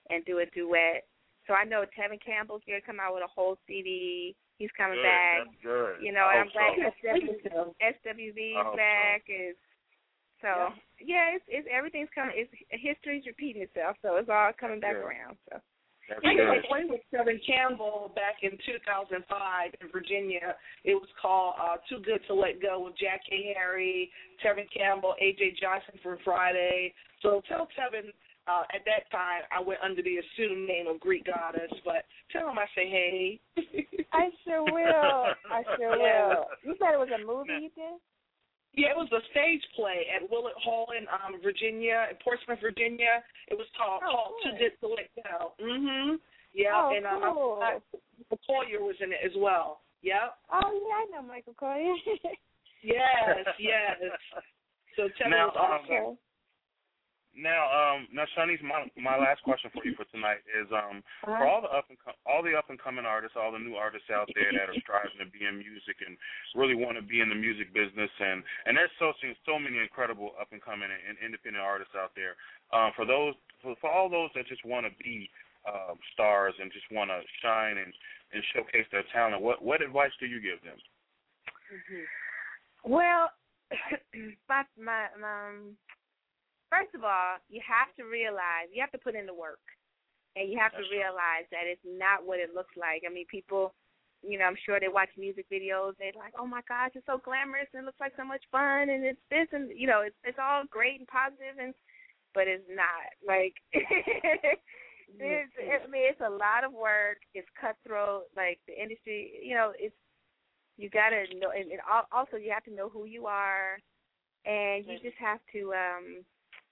and do a duet. So I know Tevin Campbell's going to come out with a whole C D. He's coming good, back. That's good. You know, I and I'm glad so. S W V I is hope back. so. Is so yeah, it's, it's everything's coming. It's history's repeating itself, so it's all coming back Yeah. around. So. That's I good. played with Kevin Campbell back in two thousand five in Virginia. It was called uh, Too Good to Let Go with Jackie Harry, Tevin Campbell, A J Johnson from Friday. So tell Tevin uh, at that time I went under the assumed name of Greek Goddess, but tell him I say hey. I sure will. I sure will. You said it was a movie you did? Yeah, it was a stage play at Willett Hall in um, Virginia, in Portsmouth, Virginia. It was called, oh, called cool. Too Good to Let Go. Mm-hmm. Yeah, oh, and uh, cool. I, I, Collier was in it as well. Yep. Oh, yeah, I know Michael Collier. Yes, yes. So tell Now, me what's um, Now, um, now, Shanice, my my last question for you for tonight is, um, uh-huh. for all the up and co- all the up and coming artists, all the new artists out there that are striving to be in music and really want to be in the music business, and and there's so so many incredible up and coming and independent artists out there. Um, for those, for, for all those that just want to be uh, stars and just want to shine and, and showcase their talent, what what advice do you give them? Mm-hmm. Well, my my um. First of all, you have to realize, you have to put in the work, and you have That's to realize that it's not what it looks like. I mean, people, you know, I'm sure they watch music videos, they're like, oh, my gosh, it's so glamorous, and it looks like so much fun, and it's this, and, you know, it's, it's all great and positive, and but it's not. Like, it's, I mean, it's a lot of work. It's cutthroat. Like, the industry, you know, it's, you got to know, and, and also you have to know who you are, and you just have to, um,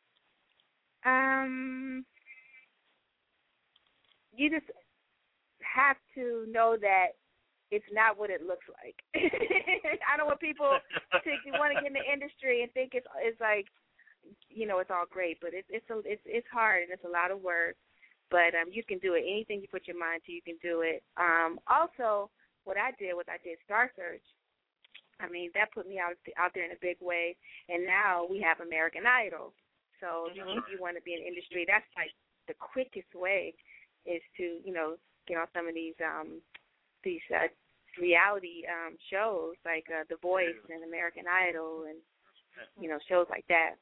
Um, you just have to know that it's not what it looks like. I don't want people to want to get in the industry and think it's it's like, you know, it's all great, but it's it's a, it's it's hard and it's a lot of work. But um, you can do it. Anything you put your mind to, you can do it. Um, also, what I did was I did Star Search. I mean, that put me out out there in a big way. And now we have American Idol. So mm-hmm. if you want to be in the industry, that's like the quickest way is to, you know, get on some of these um, these uh, reality um, shows like uh, The Voice and American Idol and, you know, shows like that.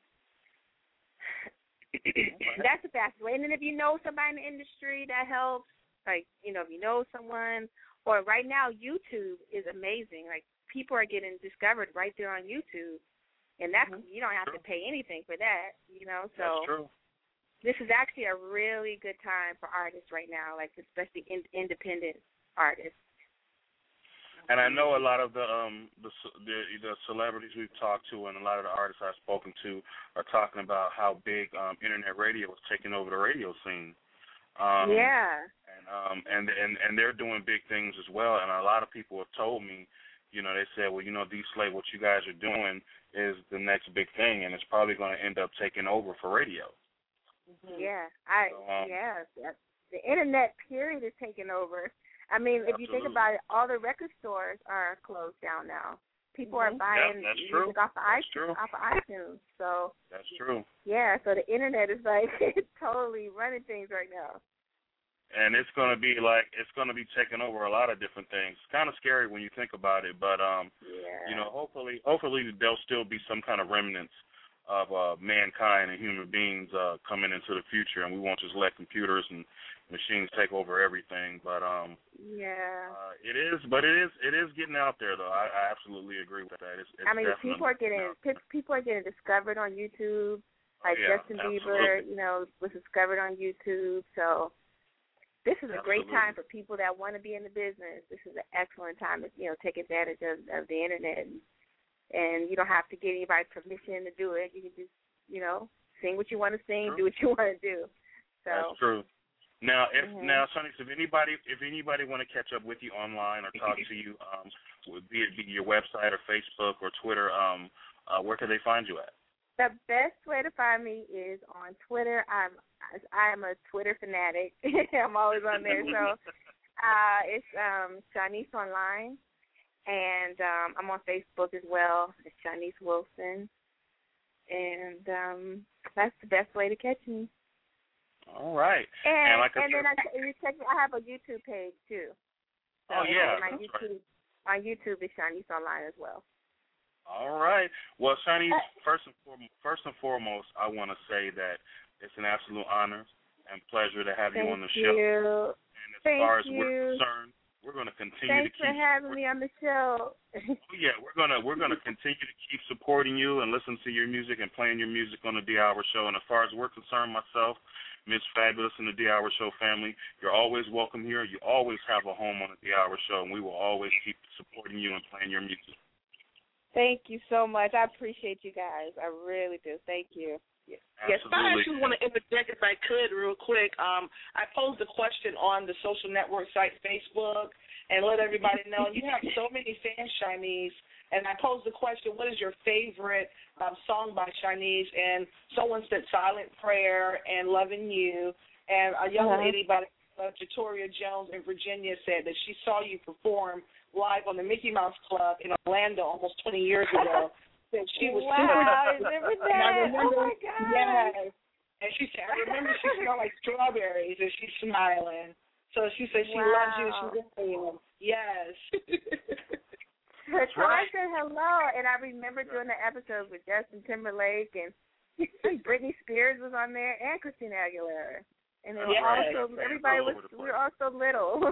That's the fastest way. And then if you know somebody in the industry, that helps. Like, you know, if you know someone, or right now YouTube is amazing. Like, people are getting discovered right there on YouTube. And that mm-hmm. you don't have to pay anything for that, you know. So that's true. This is actually a really good time for artists right now, like especially in, independent artists. And I know a lot of the um the, the the celebrities we've talked to and a lot of the artists I've spoken to are talking about how big um, internet radio is taking over the radio scene. Um, yeah. And um and, and and they're doing big things as well. And a lot of people have told me, you know, they said, well, you know, D-Slate, what you guys are doing is the next big thing, and it's probably going to end up taking over for radio. Mm-hmm. Yeah, I so, um, yeah, the internet period is taking over. I mean, if absolutely. you think about it, all the record stores are closed down now. People mm-hmm. are buying yeah, music off of that's iTunes, true. off of iTunes. So that's true. Yeah, so the internet is like totally running things right now. And it's going to be like, it's going to be taking over a lot of different things. It's kind of scary when you think about it, but, um, yeah. you know, hopefully hopefully there'll still be some kind of remnants of uh, mankind and human beings uh, coming into the future, and we won't just let computers and machines take over everything. But um, yeah, uh, it is, but it is it is getting out there, though. I, I absolutely agree with that. It's, it's I mean, people are getting people are getting discovered on YouTube, like oh, yeah, Justin absolutely. Bieber, you know, was discovered on YouTube, so. This is a Absolutely. great time for people that want to be in the business. This is an excellent time to, you know, take advantage of, of the internet. And, and you don't have to get anybody's permission to do it. You can just, you know, sing what you want to sing, true. do what you want to do. So that's true. Now, if mm-hmm. now, Sonny, if anybody if anybody want to catch up with you online or talk to you, um, be it be your website or Facebook or Twitter, um, uh, where can they find you at? The best way to find me is on Twitter. I'm I'm a Twitter fanatic. I'm always on there. So uh, it's um, Shanice Online, and um, I'm on Facebook as well. It's Shanice Wilson, and um, that's the best way to catch me. All right. And, and like I and then said, I, you check, I have a YouTube page too. So oh yeah, my that's YouTube, right. my YouTube is Shanice Online as well. All right. Well, Shanice, first and foremost, first and foremost, I want to say that it's an absolute honor and pleasure to have Thank you on the you. show. And as Thank far as you. we're concerned, we're going to continue Thanks to keep for having me on the show. Oh, yeah, we're gonna we're gonna continue to keep supporting you and listen to your music and playing your music on the D Hour Show. And as far as we're concerned, myself, Miss Fabulous, and the D Hour Show family, you're always welcome here. You always have a home on the D Hour Show, and we will always keep supporting you and playing your music. Thank you so much. I appreciate you guys. I really do. Thank you. Yes, yes. I actually want to interject if I could real quick. Um, I posed a question on the social network site Facebook and let everybody know you have so many fans, Shanice. And I posed the question, what is your favorite um, song by Shanice? And someone said Silent Prayer and Loving You. And a young uh-huh. lady by uh, Jatoria Jones in Virginia said that she saw you perform live on the Mickey Mouse Club in Orlando almost twenty years ago. That she was wow, super. I remember that. I remember, oh my God. Yes. And she said, I remember she smelled like strawberries, and she's smiling. So she said she wow. loves you. She loves you. Yes. Her right. said hello, and I remember doing the episode with Justin Timberlake, and Britney Spears was on there, and Christina Aguilera. And it was yes. also everybody was we were all so little.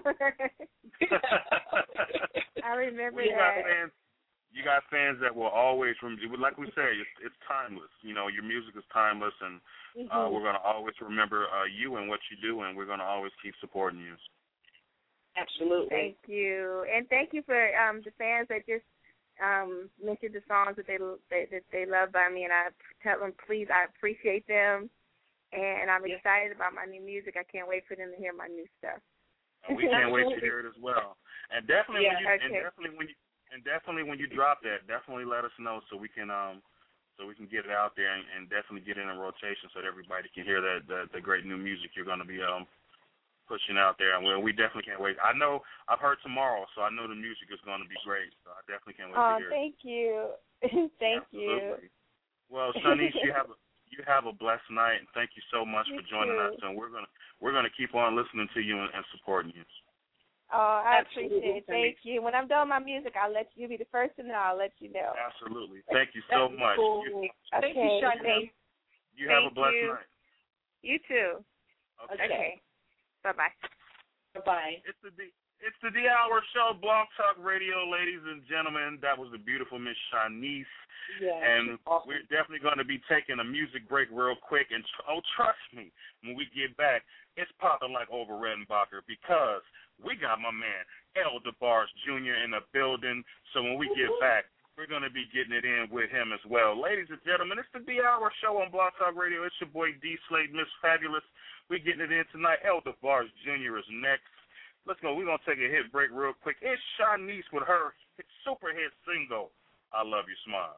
I remember we that. Got fans. You got fans that will always, like we say, it's, it's timeless. You know, your music is timeless, and mm-hmm. uh, we're going to always remember uh, you and what you do, and we're going to always keep supporting you. Absolutely. Thank you, and thank you for um, the fans that just um, mentioned the songs that they that, that they love by me, and I tell them, please, I appreciate them, and I'm yeah. excited about my new music. I can't wait for them to hear my new stuff. And we can't wait to hear it as well. And definitely, yeah, when you, okay. and definitely when you. And definitely, when you drop that, definitely let us know so we can um, so we can get it out there and, and definitely get it in rotation so that everybody can hear that the, the great new music you're going to be um pushing out there. And we, we definitely can't wait. I know I've heard Tomorrow, so I know the music is going to be great. So I definitely can't wait oh, to hear thank it. you, thank Absolutely. you. Well, Shanice, you have a you have a blessed night, and thank you so much you for joining too. us. And we're gonna we're gonna keep on listening to you and, and supporting you. Oh, I Absolutely. appreciate it. Thank you. When I'm done with my music, I'll let you, you'll be the first to know. I'll let you know. Absolutely. Thank you so That's much. Cool. You, Thank okay. you, Shanice. you have a Thank blessed you. night. You too. Okay. Okay. Bye-bye. Bye-bye. It's the D, it's the D Hour Show, Blog Talk Radio, ladies and gentlemen. That was the beautiful Miss Shanice. Yeah, and awesome. We're definitely going to be taking a music break real quick. And tr- oh, trust me, when we get back, it's popping like over Redenbacher because we got my man El DeBarge Junior in the building. So when we get back, we're going to be getting it in with him as well. Ladies and gentlemen, it's the D Hour Show on Blog Talk Radio. It's your boy D Slade, Miss Fabulous. We're getting it in tonight. El DeBarge Junior is next. Let's go. We're going to take a hit break real quick. It's Shanice with her super hit single, I Love You Smile.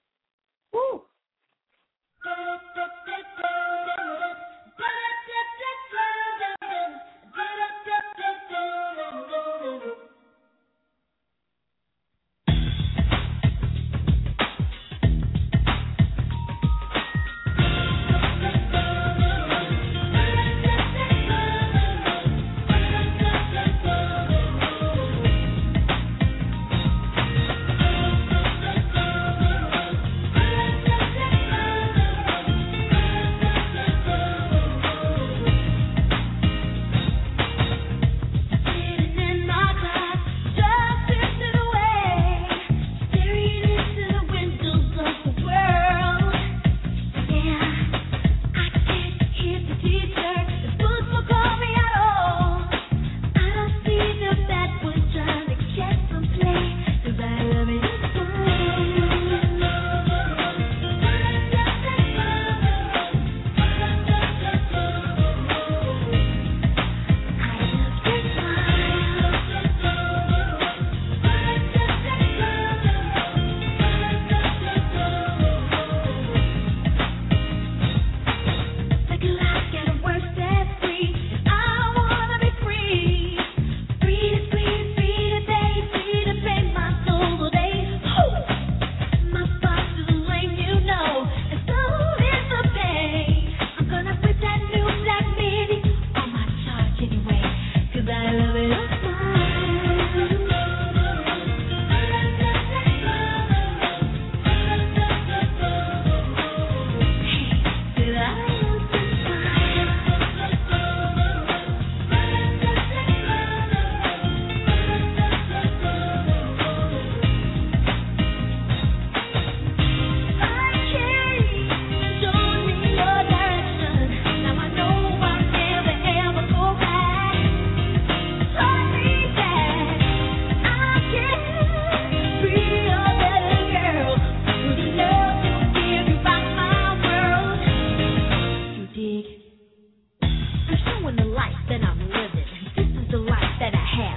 Woo. Thank you.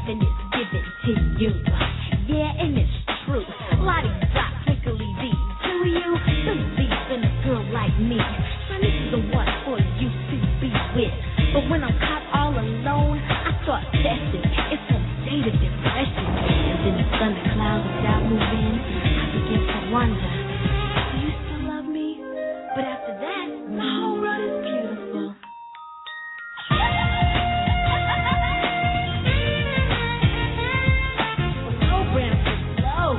then it's given to you. Yeah, and it's true. Lottie dot twinkly D to you. Believe in a girl like me. So this is the one for you to be with. But when I'm caught all alone, I start testing. It's from state of depression. And then the thunderclouds of doubt move in. I begin to wonder, do you still love me? But after that, my whole run is beautiful. Program for slow.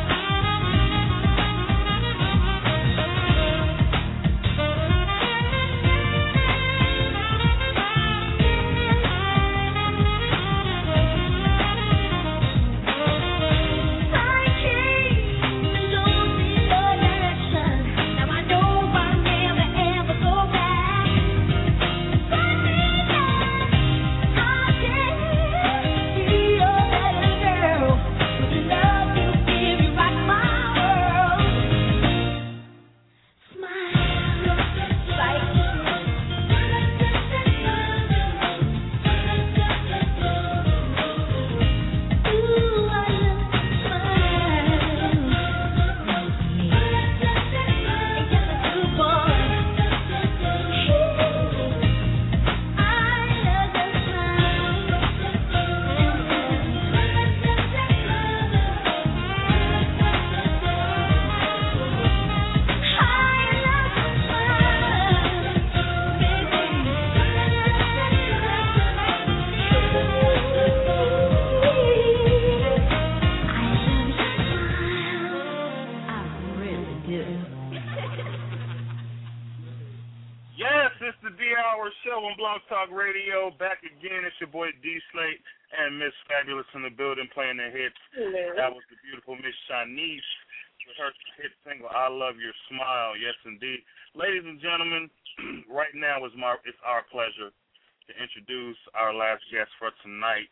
Talk Radio, back again. It's your boy D Slate and Miss Fabulous in the building playing the hits. Hello. That was the beautiful Miss Shanice with her hit single, I Love Your Smile. Yes, indeed. Ladies and gentlemen, right now is my, it's our pleasure to introduce our last guest for tonight.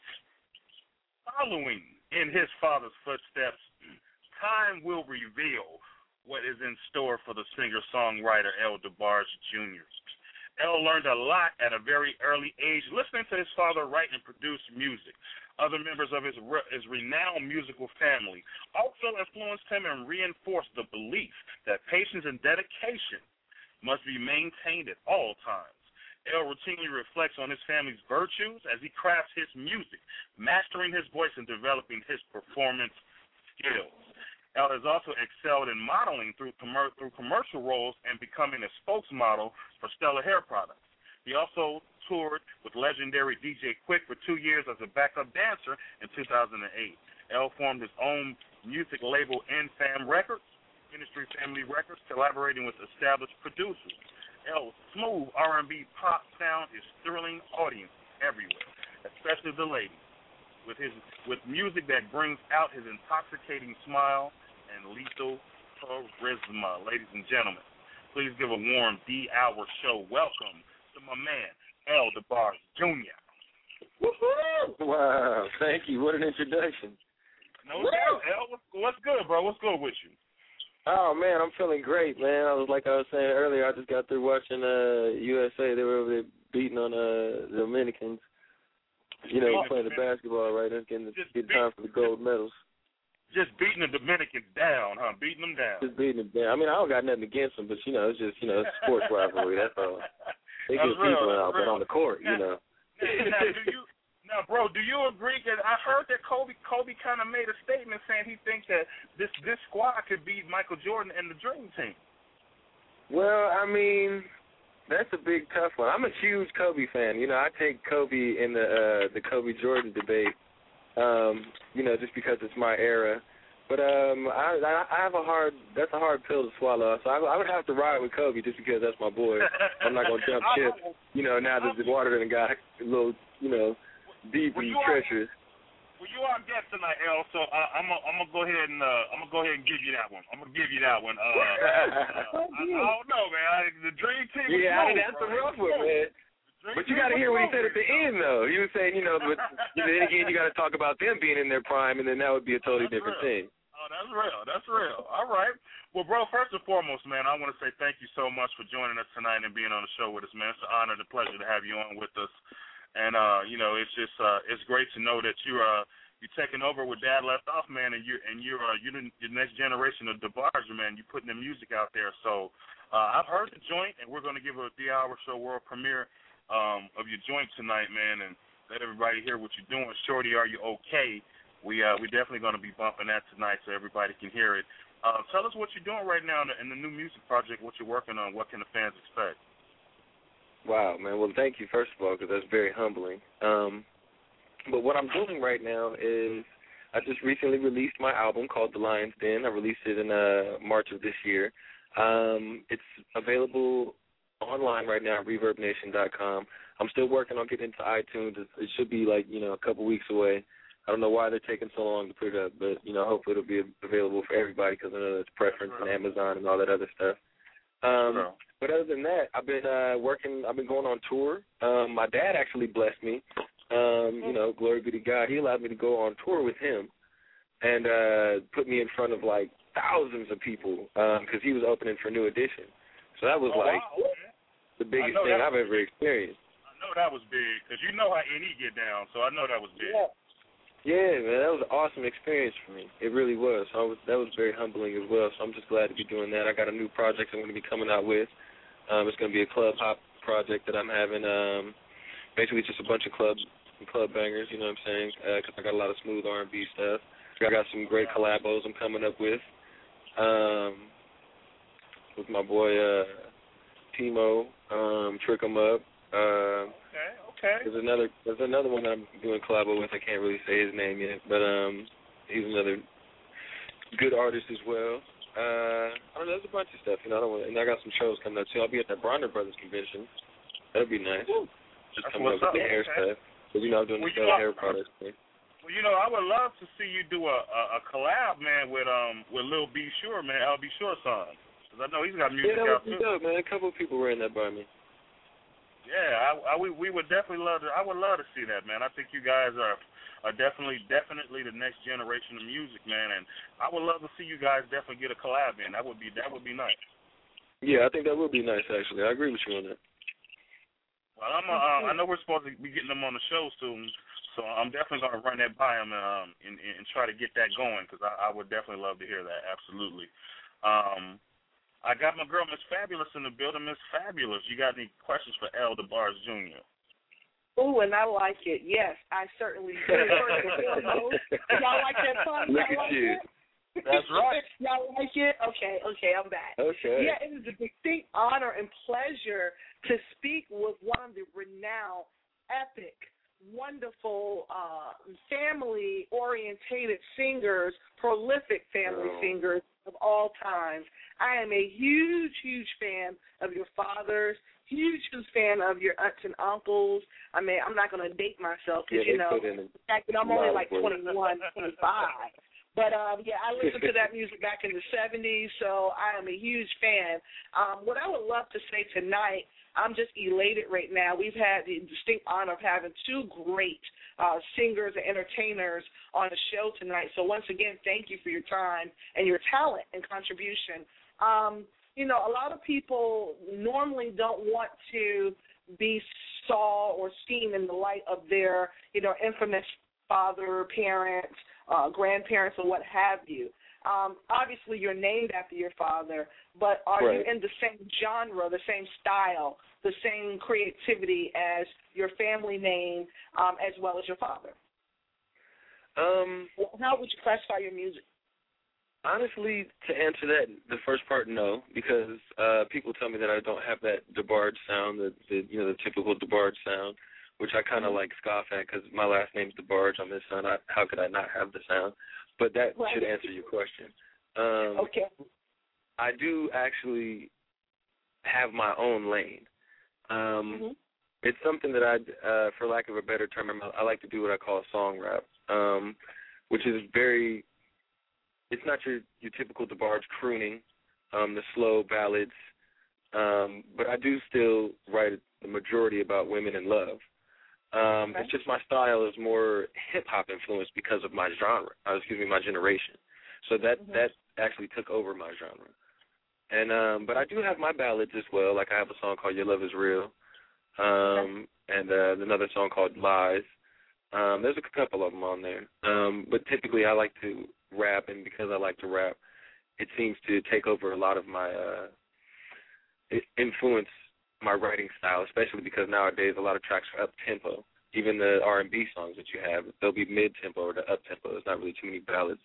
Following in his father's footsteps, time will reveal what is in store for the singer-songwriter El DeBarge Junior El learned a lot at a very early age listening to his father write and produce music. Other members of his, re- his renowned musical family also influenced him and reinforced the belief that patience and dedication must be maintained at all times. El routinely reflects on his family's virtues as he crafts his music, mastering his voice and developing his performance skills. El has also excelled in modeling through, commer- through commercial roles and becoming a spokesmodel for Stella Hair Products. He also toured with legendary D J Quick for two years as a backup dancer in two thousand eight. El formed his own music label, N Fam Records, Ministry Family Records, collaborating with established producers. El's smooth R and B pop sound is thrilling audiences everywhere, especially the ladies, with his with music that brings out his intoxicating smile and lethal charisma. Ladies and gentlemen, please give a warm D-Hour show welcome to my man, El DeBarge Junior Woohoo! Wow, thank you. What an introduction. No doubt, El. What's, what's good, bro? What's good with you? Oh, man, I'm feeling great, man. I was like I was saying earlier, I just got through watching uh, U S A. They were over there beating on uh, the Dominicans. You know, playing the basketball, right? That's getting, getting time for the gold medals. Just beating the Dominicans down, huh? Beating them down. Just beating them down. I mean, I don't got nothing against them, but, you know, it's just, you know, it's a sports rivalry. That's all. They get people out, but on the court, you know. Now, now, do you, now, bro, do you agree that I heard that Kobe Kobe kind of made a statement saying he thinks that this, this squad could beat Michael Jordan and the Dream Team? Well, I mean, that's a big tough one. I'm a huge Kobe fan. You know, I take Kobe in the uh, the Kobe Jordan debate, um, you know, just because it's my era. But um, I, I have a hard, that's a hard pill to swallow. So I, I would have to ride with Kobe just because that's my boy. I'm not going to jump ship, you know, now that the water done got a little, you know, deep and treacherous. Well, you are guest tonight, El. So uh, I'm gonna I'm gonna go ahead and uh, I'm gonna go ahead and give you that one. I'm gonna give you that one. Uh, uh, I, I don't know, man. I, the Dream Team. Yeah, slow, I mean, that's bro. a rough one, man. But you got to hear what he said at the end, though. He was saying, you know, but then again, you got to talk about them being in their prime, and then that would be a totally that's different real. thing. Oh, that's real. That's real. All right. Well, bro, first and foremost, man, I want to say thank you so much for joining us tonight and being on the show with us, man. It's an honor and a pleasure to have you on with us. And uh, you know, it's just uh, it's great to know that you're uh, you're taking over where Dad left off, man, and you and you're uh, you're the, the next generation of DeBarge, man. You're putting the music out there. So uh, I've heard the joint, and we're going to give a The Hour Show world premiere um, of your joint tonight, man, and let everybody hear what you're doing. Shorty, are you okay? We uh, we definitely going to be bumping that tonight, so everybody can hear it. Uh, tell us what you're doing right now in the, in the new music project. What you're working on. What can the fans expect? Wow, man. Well, thank you, first of all, because that's very humbling. Um, but what I'm doing right now is I just recently released my album called The Lion's Den. I released it in uh, March of this year. Um, it's available online right now at reverb nation dot com. I'm still working on getting into iTunes. It, it should be, like, you know, a couple weeks away. I don't know why they're taking so long to put it up, but, you know, hopefully it'll be available for everybody because I know there's preference and Amazon and all that other stuff. Um, but other than that, I've been uh, working. I've been going on tour. Um, my dad actually blessed me. Um, you know, glory be to God. He allowed me to go on tour with him and uh, put me in front of like thousands of people because um, he was opening for New Edition. So that was oh, like wow. the biggest thing I've ever experienced. I know that was big because you know how N E get down. So I know that was big. Yeah. Yeah, man, that was an awesome experience for me. It really was. So I was that was very humbling as well. So I'm just glad to be doing that. I got a new project I'm going to be coming out with. Um, it's going to be a club hop project that I'm having. Um, basically, just a bunch of club club bangers. You know what I'm saying? Because uh, I got a lot of smooth R and B stuff. I got some great collabos I'm coming up with. Um, with my boy uh, Timo, um, Trick 'em Up. Uh, okay. Okay. There's another there's another one that I'm doing collabo with. I can't really say his name yet, but um, he's another good artist as well. Uh, I don't know, there's a bunch of stuff, you know. I don't want, and I got some shows coming up too. I'll be at that Bronner Brothers convention. That'll be nice. Ooh, just coming up with the hair okay. stuff. Because you know I'm doing well, the you know, hair products thing. Well, you know, I would love to see you do a, a, a collab, man, with um with Lil B Sure, man, L B Sure son. Because I know he's got music yeah, that out would be too. dope, man. A couple of people ran that by me. Yeah, I, I we we would definitely love to. I would love to see that, man. I think you guys are are definitely definitely the next generation of music, man. And I would love to see you guys definitely get a collab in. That would be that would be nice. Yeah, I think that would be nice actually. I agree with you on that. Well, I'm uh, I know we're supposed to be getting them on the show soon, so I'm definitely gonna run that by him um and, and try to get that going because I, I would definitely love to hear that. Absolutely. Um. I got my girl, Miss Fabulous, in the building. Miss Fabulous, you got any questions for L DeBarge Junior? Oh, and I like it. Yes, I certainly do. Y'all like that fun? Look Y'all at like you. It? That's right. Y'all like it? Okay, okay, I'm back. Okay. Yeah, it is a distinct honor and pleasure to speak with one of the renowned, epic, wonderful, uh, family-orientated singers, prolific family oh. singers of all times. I am a huge, huge fan of your fathers, huge, huge fan of your aunts and uncles. I mean, I'm not going to date myself because, yeah, you know, the fact that I'm only like twenty-one, twenty-five. But, um, yeah, I listened to that music back in the seventies, so I am a huge fan. Um, what I would love to say tonight, I'm just elated right now. We've had the distinct honor of having two great uh, singers and entertainers on the show tonight. So once again, thank you for your time and your talent and contribution. Um, you know, a lot of people normally don't want to be saw or seen in the light of their, you know, infamous father, parents, uh, grandparents, or what have you. Um, obviously, you're named after your father, but are right. you in the same genre, the same style, the same creativity as your family name, um, as well as your father? Um, How would you classify your music? Honestly, to answer that, the first part, no, because uh, people tell me that I don't have that DeBarge sound, the, the you know the typical DeBarge sound, which I kind of like scoff at because my last name's DeBarge. I'm his son. I, how could I not have the sound? But that right. should answer your question. Um, okay. I do actually have my own lane. Um, mm-hmm. It's something that I, uh, for lack of a better term, I like to do what I call song rap, um, which is very. It's not your, your typical DeBarge crooning, um, the slow ballads, um, but I do still write the majority about women and love. Um, okay. It's just my style is more hip-hop influenced because of my genre, uh, excuse me, my generation. So that mm-hmm. that actually took over my genre. And um, but I do have my ballads as well. Like I have a song called Your Love Is Real. um, and uh, another song called Lies. Um, there's a couple of them on there. Um, but typically I like to rap, and because I like to rap, it seems to take over a lot of my uh, it influence my writing style, especially because nowadays a lot of tracks are up-tempo. Even the R and B songs that you have, they'll be mid-tempo or the up-tempo. There's not really too many ballads.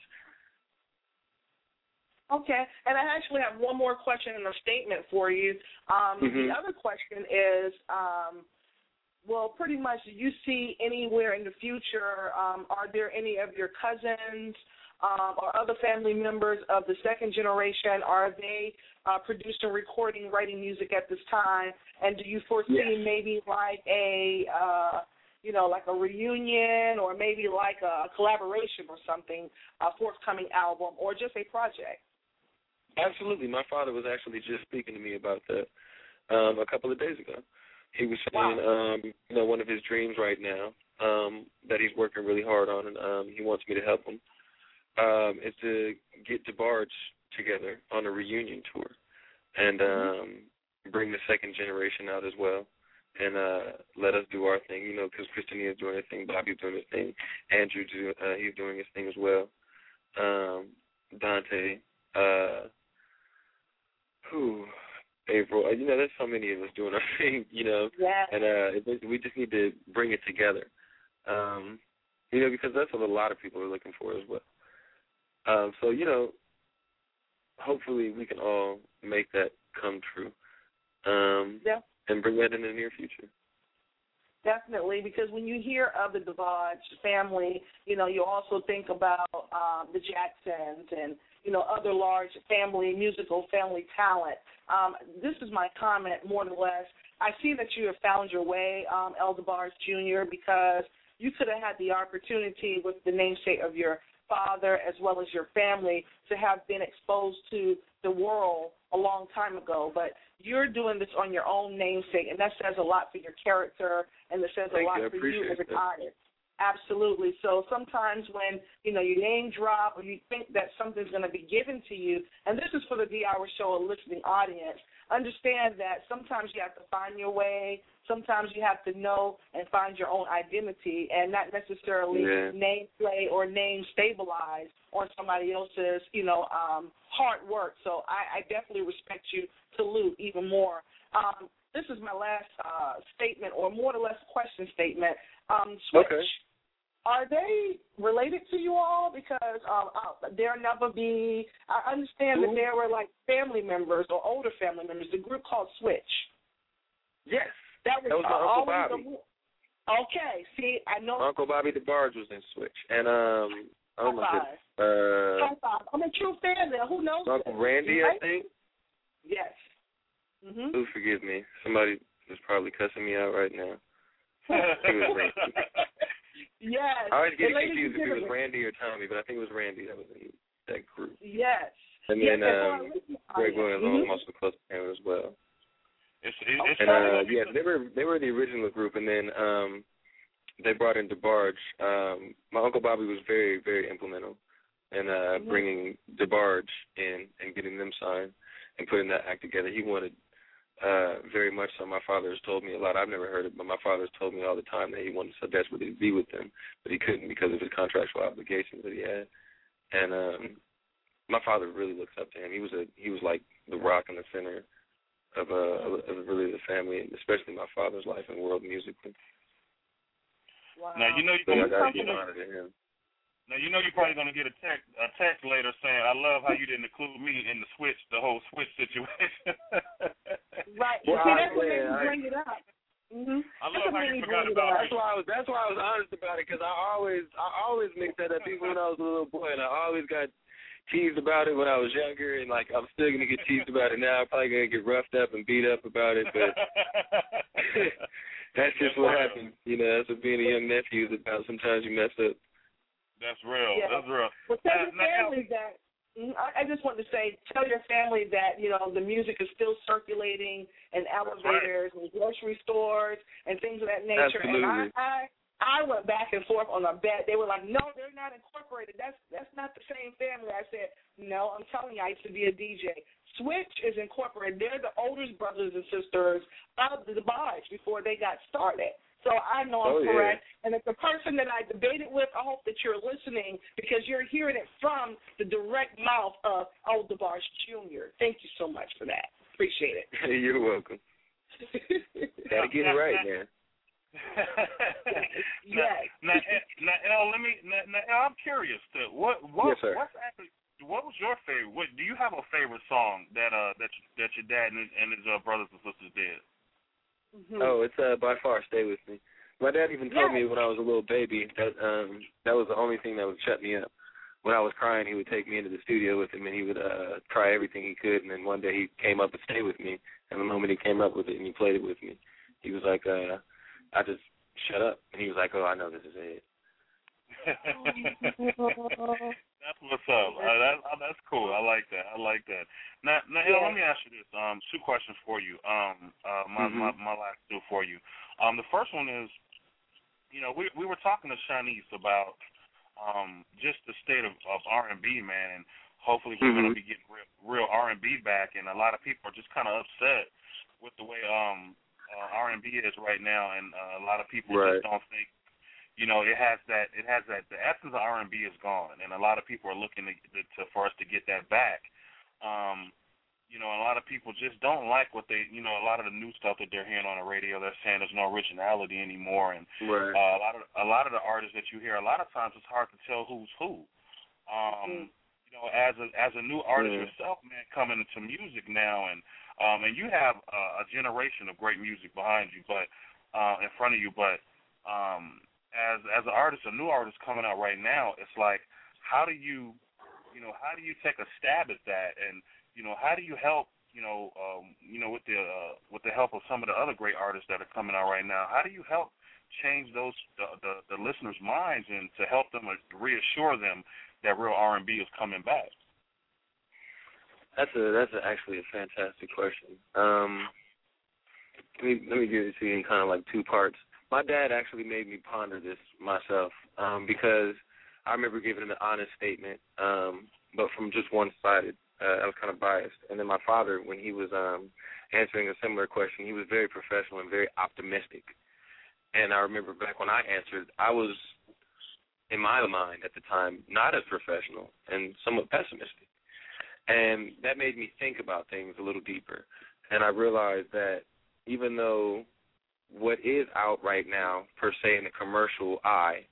Okay, and I actually have one more question and a statement for you. Um, mm-hmm. The other question is, um, well, pretty much, do you see anywhere in the future, um, are there any of your cousins um, or other family members of the second generation, are they uh, producing, recording, writing music at this time? And do you foresee yes. maybe like a, uh, you know, like a reunion or maybe like a collaboration or something, a forthcoming album or just a project? Absolutely. My father was actually just speaking to me about that um, a couple of days ago. He was saying, wow. um, you know, one of his dreams right now um, that he's working really hard on, and um, he wants me to help him, um, is to get DeBarge together on a reunion tour and um, bring the second generation out as well and uh, let us do our thing, you know, because Christina is doing her thing, Bobby's doing his thing, Andrew, do, uh, he's doing his thing as well, um, Dante, uh, who... April, you know, there's so many of us doing our thing, you know, yeah. and uh, we just need to bring it together, um, you know, because that's what a lot of people are looking for as well. Um, so, you know, hopefully we can all make that come true um, yeah. and bring that in the near future. Definitely, because when you hear of the DeBarge family, you know, you also think about um, the Jacksons and, you know, other large family, musical family talent. Um, this is my comment, more or less. I see that you have found your way, um, El DeBarge Junior, because you could have had the opportunity with the namesake of your father as well as your family to have been exposed to the world a long time ago. But you're doing this on your own namesake, and that says a lot for your character, and it says Thank a lot you. for you as an that. artist. Absolutely. So sometimes when, you know, you name drop or you think that something's going to be given to you, and this is for the D-Hour Show or listening audience, understand that sometimes you have to find your way, sometimes you have to know and find your own identity and not necessarily yeah. name play or name stabilize on somebody else's, you know, um, hard work. So I, I definitely respect you, salute even more. Um, this is my last uh, statement, or more or less question statement. Um, Switch. Okay. Are they related to you all? Because um, uh, There Never Be, I understand Ooh. that there were like family members or older family members, the group called Switch. Yes. That was, that was my uh, Uncle Bobby. A, okay, see, I know. Uncle Bobby DeBarge was in Switch. And, um, oh my goodness. Uh, uh, I'm a true fan there. Who knows? Uncle this? Randy, right? I think. Yes. Mm-hmm. Ooh, forgive me. Somebody is probably cussing me out right now. It was Randy. Yes. I always get And confused if it was Randy or Tommy, but I think it was Randy that was in that group. Yes. And yes, then um, Greg Williams mm-hmm. also close to him as well. It's, it's and uh, yeah, they were they were the original group, and then um, they brought in DeBarge. Um, my Uncle Bobby was very very implemental in uh, mm-hmm. bringing DeBarge in and getting them signed and putting that act together. He wanted. Uh, very much so. My father has told me a lot. I've never heard it, but my father has told me all the time that he wanted so desperately to be with them, but he couldn't because of his contractual obligations that he had. And um, my father really looks up to him. He was a he was like the rock in the center of uh of really the family, and especially my father's life and world musically. Wow. Now you know you so can I gotta give honor to him. Now, you know you're probably going to get a text, a text later saying, I love how you didn't include me in the switch, the whole switch situation. Right. Well, See, that's what yeah, made me I, bring it up. Mm-hmm. I love how you forgot about That's why I was. That's why I was honest about it, because I always, I always mixed that up, even when I was a little boy, and I always got teased about it when I was younger, and like I'm still gonna get teased about it now. I'm probably gonna get roughed up and beat up about it, but that's just what happens. You know, that's what being a young nephew is about. Sometimes you mess up. That's real. Yeah. That's real. Well, tell now, your now, family that. I just want to say, tell your family that, you know, the music is still circulating in elevators right. and grocery stores and things of that nature. Absolutely. And I, I, I went back and forth on a bet. They were like, no, they're not incorporated. That's that's not the same family. I said, no, I'm telling you, I used to be a D J. Switch is incorporated. They're the oldest brothers and sisters of the Bosh before they got started. So I know I'm oh, correct. Yeah. And it's the person that I debated with. I hope that you're listening because you're hearing it from the direct mouth of Old DeBarge Junior Thank you so much for that. Appreciate it. You're welcome. Gotta get it right, man. Yes. Now, now, now, let me. Now, now, I'm curious. To, what? What? Yes, sir. What's actually? What was your favorite? What, do you have a favorite song that uh that that your dad and his, and his uh, brothers and sisters did? Mm-hmm. Oh, it's uh, by far "Stay With Me." My dad even told Yes. me when I was a little baby that um that was the only thing that would shut me up. When I was crying, he would take me into the studio with him, and he would uh try everything he could. And then one day he came up and stayed with me. And the moment he came up with it and he played it with me, he was like, uh, I just shut up. And he was like, oh, I know this is it. That's what's up. Uh, that, uh, that's cool. I like that. I like that. Now, now yeah. let me ask you this. Um, two questions for you. Um, uh, my, mm-hmm. my my last two for you. Um, the first one is, you know, we we were talking to Shanice about um just the state of, of R and B, man, and hopefully we're mm-hmm. gonna be getting real, real R and B back. And a lot of people are just kind of upset with the way um uh, R and B is right now, and uh, a lot of people right. just don't think. You know, it has that. It has that. The essence of R and B is gone, and a lot of people are looking to, to for us to get that back. Um, you know, a lot of people just don't like what they. You know, a lot of the new stuff that they're hearing on the radio, they're saying there's no originality anymore, and right. uh, a lot of a lot of the artists that you hear, a lot of times it's hard to tell who's who. Um, mm. You know, as a as a new artist mm. yourself, man, coming into music now, and um, and you have a, a generation of great music behind you, but uh, in front of you, but um. As as an artist, a new artist coming out right now, it's like, how do you, you know, how do you take a stab at that, and you know, how do you help, you know, um, you know, with the uh, with the help of some of the other great artists that are coming out right now, how do you help change those the the, the listeners' minds and to help them uh, reassure them that real R and B is coming back? That's a that's a, actually a fantastic question. Um, let me let me give it to you in kind of like two parts. My dad actually made me ponder this myself um, because I remember giving an honest statement, um, but from just one-sided. Uh, I was kind of biased. And then my father, when he was um, answering a similar question, he was very professional and very optimistic. And I remember back when I answered, I was, in my mind at the time, not as professional and somewhat pessimistic. And that made me think about things a little deeper. And I realized that even though what is out right now, per se, in the commercial eye,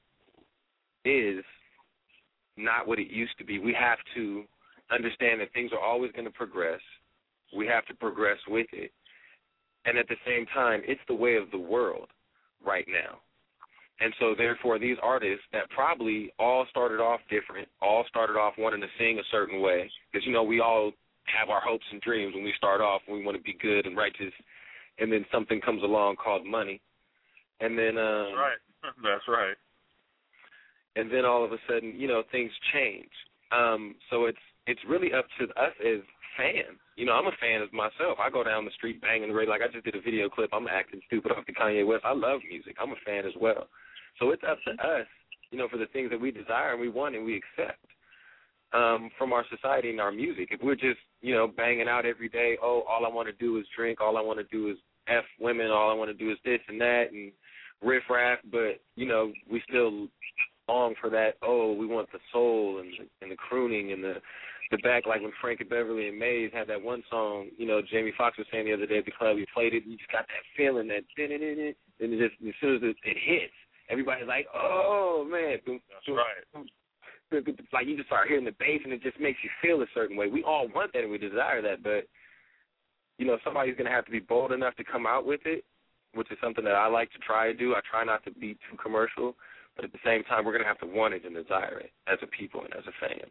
is not what it used to be. We have to understand that things are always going to progress. We have to progress with it. And at the same time, it's the way of the world right now. And so, therefore, these artists that probably all started off different, all started off wanting to sing a certain way, because, you know, we all have our hopes and dreams when we start off, and we want to be good and righteous. And then something comes along called money, and then um, that's right. That's right. And then all of a sudden, you know, things change. Um, so it's it's really up to us as fans. You know, I'm a fan of myself. I go down the street banging the radio. Like I just did a video clip. I'm acting stupid off the Kanye West. I love music. I'm a fan as well. So it's up to us, you know, for the things that we desire and we want and we accept um, from our society and our music. If we're just, you know, banging out every day, oh, all I want to do is drink, all I want to do is F women, all I want to do is this and that and riff-raff, but, you know, we still long for that, oh, we want the soul and the, and the crooning and the the back, like when Frank and Beverly and Maze had that one song, you know, Jamie Foxx was saying the other day at the club, we played it, and you just got that feeling, that, and it just, as soon as it, it hits, everybody's like, oh, man. That's right. Like, you just start hearing the bass, and it just makes you feel a certain way. We all want that, and we desire that, but you know, somebody's going to have to be bold enough to come out with it, which is something that I like to try to do. I try not to be too commercial, but at the same time, we're going to have to want it and desire it as a people and as a fan.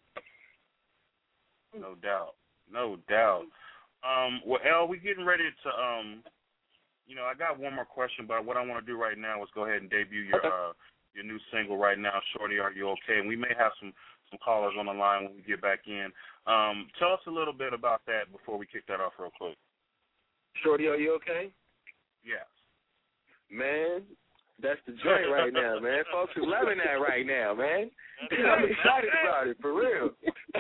No doubt. No doubt. Um, well, El, we're getting ready to, um, you know, I got one more question, but what I want to do right now is go ahead and debut your okay. uh, your new single right now, Shorty, Are You Okay? And we may have some, some callers on the line when we get back in. Um, tell us a little bit about that before we kick that off real quick. Shorty, Are You Okay? Yes. Man, That's the joint right now, man. Folks are loving that right now, man. I'm excited about it, for real.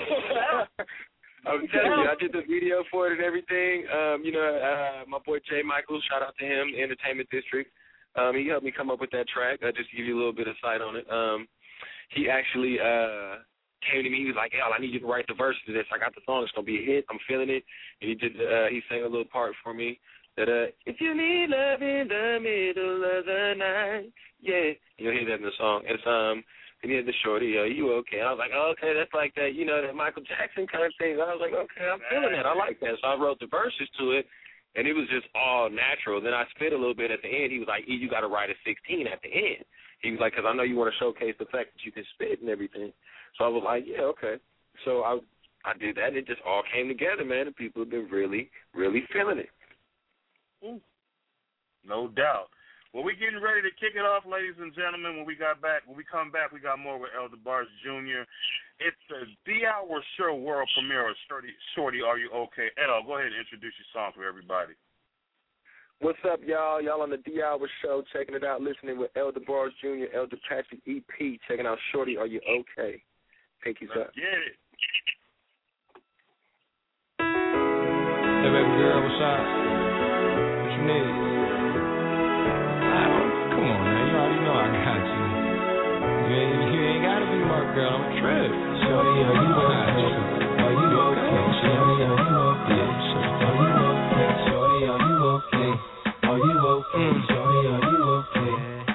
I'm telling you, I did the video for it and everything. Um, you know, uh, my boy Jay Michaels, shout out to him, Entertainment District. Um, he helped me come up with that track. I'll just give you a little bit of sight on it. Um, he actually uh, came to me. He was like, "Al, I need you to write the verse to this. I got the song. It's gonna be a hit. I'm feeling it." And he did. Uh, he sang a little part for me. That uh, if you need love in the middle of the night, yeah, you'll hear that in the song. It's um. And he had the shorty, are you okay? I was like, oh, okay, that's like that, you know, that Michael Jackson kind of thing. I was like, okay, I'm feeling that. I like that. So I wrote the verses to it, and it was just all natural. Then I spit a little bit at the end. He was like, E, you got to write a sixteen at the end. He was like, because I know you want to showcase the fact that you can spit and everything. So I was like, yeah, okay. So I I did that, and it just all came together, man, and people have been really, really feeling it. Ooh. No doubt. Well, we're getting ready to kick it off, ladies and gentlemen. When we got back, when we come back, we got more with El DeBarge Junior It's the D-Hour Show world premiere of Shorty, Shorty, Are You Okay? El, go ahead and introduce your song for everybody. What's up, y'all? Y'all on the D-Hour Show, checking it out, listening with El DeBarge Junior, El DePatrick E P, checking out Shorty, Are You Okay? Pinkies Let's up. get it. Hey, baby girl, what's up? What you need? Come on, man. You already know I got you. You ain't, you ain't gotta be my girl. I'm a trip. Shorty, are you okay? Are you okay? Shorty, are you okay? Are you okay? Shorty, are you okay? Are you okay? Shorty, are you okay?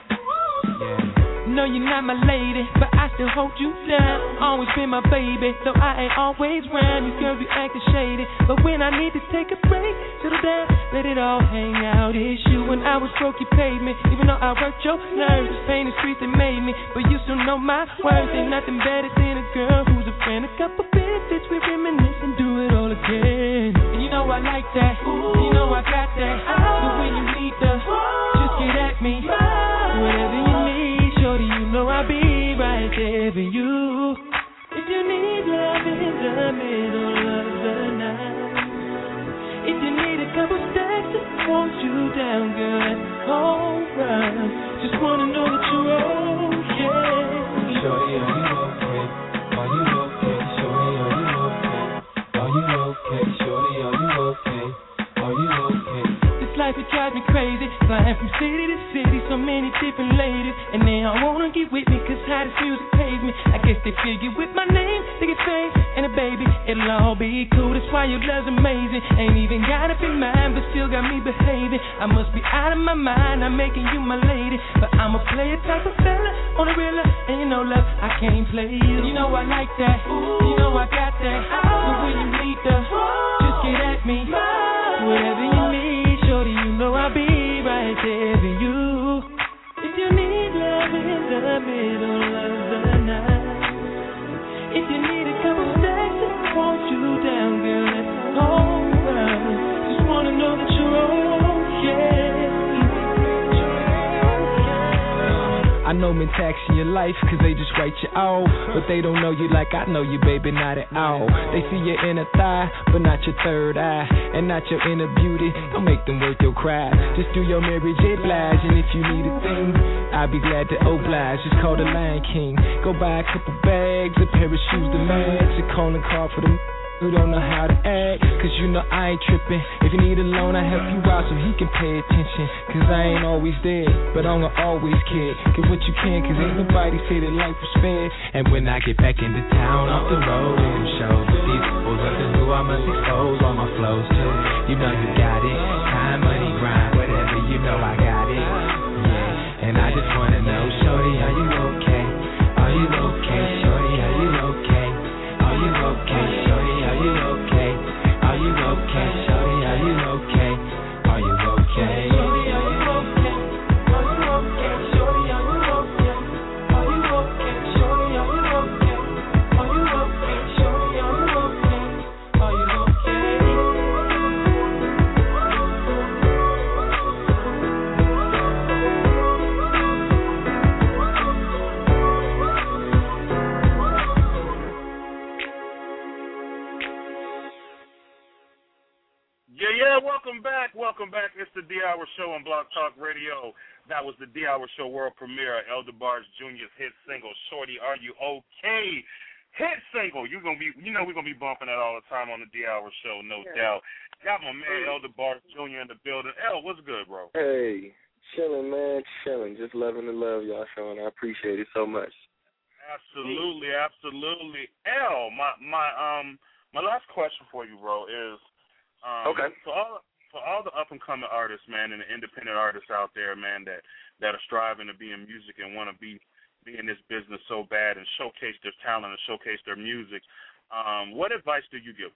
No, you're not my lady, but I still hold you down. Always been my baby, though I ain't always round. These girls be acting shady, but when I need to take a break, settle down, let it all hang out. It's you. When I was broke, you paid me, even though I worked your nerves. This pain and streets that made me, but you still know my worth. Ain't nothing better than a girl who's a friend. A couple benefits, we reminisce and do it all again. And you know I like that, you know I got that. But when you need the, just get at me, whatever you need. Shorty, you know I'll be right there for you. If you need love in the middle of the night, if you need a couple stacks to hold you down, girl, that's alright. Just wanna know that you're okay. Shorty, are you okay? Are you okay? Shorty, are you okay? Are you okay? Shorty, are you okay? Are you okay? This life, it drives me crazy. Flying from city to city, so many different ladies. And they all wanna get with me, cause how this music pays me. I guess they figure with my name, they get fame. And a baby, it'll all be cool. That's why your love's amazing. Ain't even gotta be mine, but still got me behaving. I must be out of my mind, I'm making you my lady. But I'm a player type of fella, on the real, and you know love, I can't play you. You know I like that, you know I got that. But when you need the, just get at me. Whatever you need, shorty, you know I'll be right there for you. If you need love in the middle of the night, if you need a couple stacks to hold you down, girl, that's alright. Just wanna know that you're okay. I know men tax in your life, cause they just write you off. But they don't know you like I know you, baby, not at all. They see your inner thigh, but not your third eye. And not your inner beauty, don't make them worth your cry. Just do your Mary J. Blige, and if you need a thing, I'll be glad to oblige. Just call the Lion King. Go buy a couple bags, a pair of shoes to match, a calling card for them who don't know how to act. Cause you know I ain't tripping. If you need a loan, I help you out so he can pay attention. Cause I ain't always there, but I'm gonna always care. Get what you can, cause ain't nobody say that life was fair. And when I get back into town, off the road, and them shows, these fools up to who I must expose all my flows to. You know you got it, time, money, grind, whatever, you know I got it. Yeah, and I just wanna know, shorty, are you okay? Are you okay, shorty, are you okay? Are you okay, shorty, are you okay? Are you okay, shorty, are you okay? Are you okay? Shorty, are you okay? Are you okay, shorty, are you okay? Are you okay, shorty, are you okay? Are you okay, shorty, are you okay? Are you okay? Yeah, welcome back. Welcome back. It's the D-Hour Show on Blog Talk Radio. That was the D-Hour Show world premiere, El DeBarge Junior's hit single, Shorty, Are You Okay? Hit single. You're gonna be, you know, we're gonna be bumping that all the time on the D-Hour Show, no yeah. doubt. Got my man El DeBarge Junior in the building. El, what's good, bro? Hey, chilling, man, chilling. Just loving the love y'all showing. I appreciate it so much. Absolutely, absolutely. El, my my um my last question for you, bro, is um, okay. For all for all the up and coming artists, man, and the independent artists out there, man, that that are striving to be in music and want to be be in this business so bad and showcase their talent and showcase their music. Um, what advice do you give?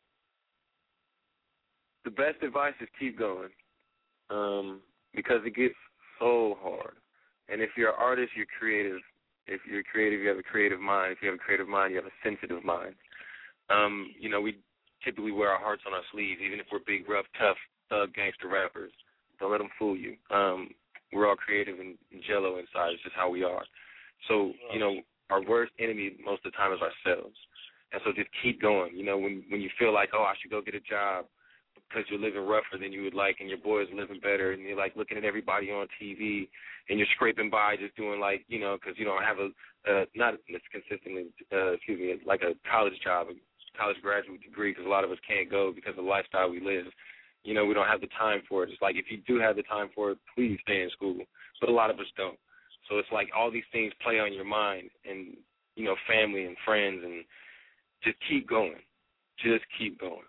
The best advice is keep going, um, because it gets so hard. And if you're an artist, you're creative. If you're creative, you have a creative mind. If you have a creative mind, you have a sensitive mind. Um, you know, we typically wear our hearts on our sleeves, even if we're big, rough, tough, thug, gangster rappers. Don't let them fool you. Um, we're all creative and jello inside. It's just how we are. So, you know, our worst enemy most of the time is ourselves. And so just keep going. You know, when when you feel like, oh, I should go get a job because you're living rougher than you would like and your boy is living better and you're, like, looking at everybody on T V and you're scraping by just doing, like, you know, because you don't have a, uh, not as consistently, uh, excuse me, like a college job, a college graduate degree, because a lot of us can't go because of the lifestyle we live. You know, we don't have the time for it. It's like if you do have the time for it, please stay in school. But a lot of us don't. So it's like all these things play on your mind and, you know, family and friends, and just keep going. Just keep going.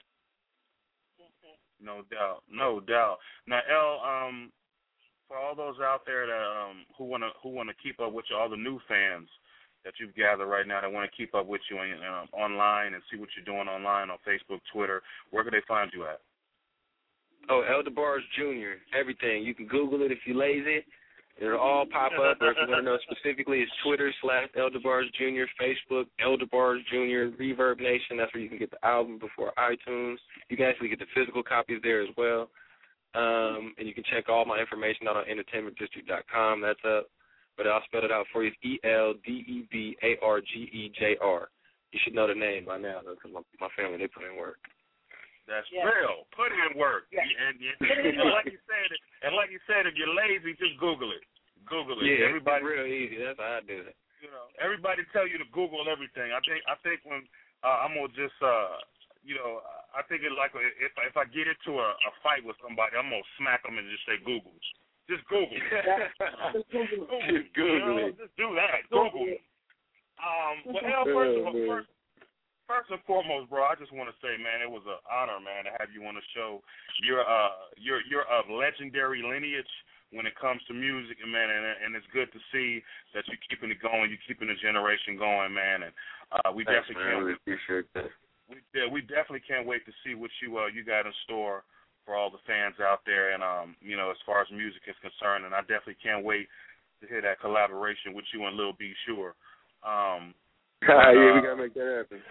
No doubt. No doubt. Now, El, um, for all those out there that um, who want to who want to keep up with you, all the new fans that you've gathered right now that want to keep up with you on, um, online and see what you're doing online on Facebook, Twitter, where can they find you at? Oh, El DeBarge Junior Everything. You can Google it if you're lazy. It'll all pop up. Or if you want to know specifically, it's Twitter slash El DeBarge Junior, Facebook, El DeBarge Junior, Reverb Nation. That's where you can get the album before iTunes. You can actually get the physical copies there as well. Um, and you can check all my information out on entertainment district dot com. That's up. But I'll spell it out for you. It's E L D E B A R G E J R. You should know the name by now, though, because my, my family, they put in work. That's yeah. real. Put in work. Yeah. And, and, and like you said, and like you said, if you're lazy, just Google it. Google it. Yeah, everybody, it's real easy. That's how I do it. You know, everybody tell you to Google everything. I think I think when uh, I'm gonna just uh, you know, I think it like if if I get into a, a fight with somebody, I'm gonna smack them and just say Google. Just Google. just Google. Google. Just Google you know, it. Just do that. Google. It. Um, but hell, first of all, first. First and foremost, bro, I just want to say, man, it was an honor, man, to have you on the show. You're uh, you're you're of legendary lineage when it comes to music, and man, and, and it's good to see that you're keeping it going, you're keeping the generation going, man, and uh, we Thanks, definitely man. can't. I really appreciate that. We yeah, we definitely can't wait to see what you uh you got in store for all the fans out there, and um, you know, as far as music is concerned, and I definitely can't wait to hear that collaboration with you and Lil B Sure. Um, yeah, uh, we gotta make that happen.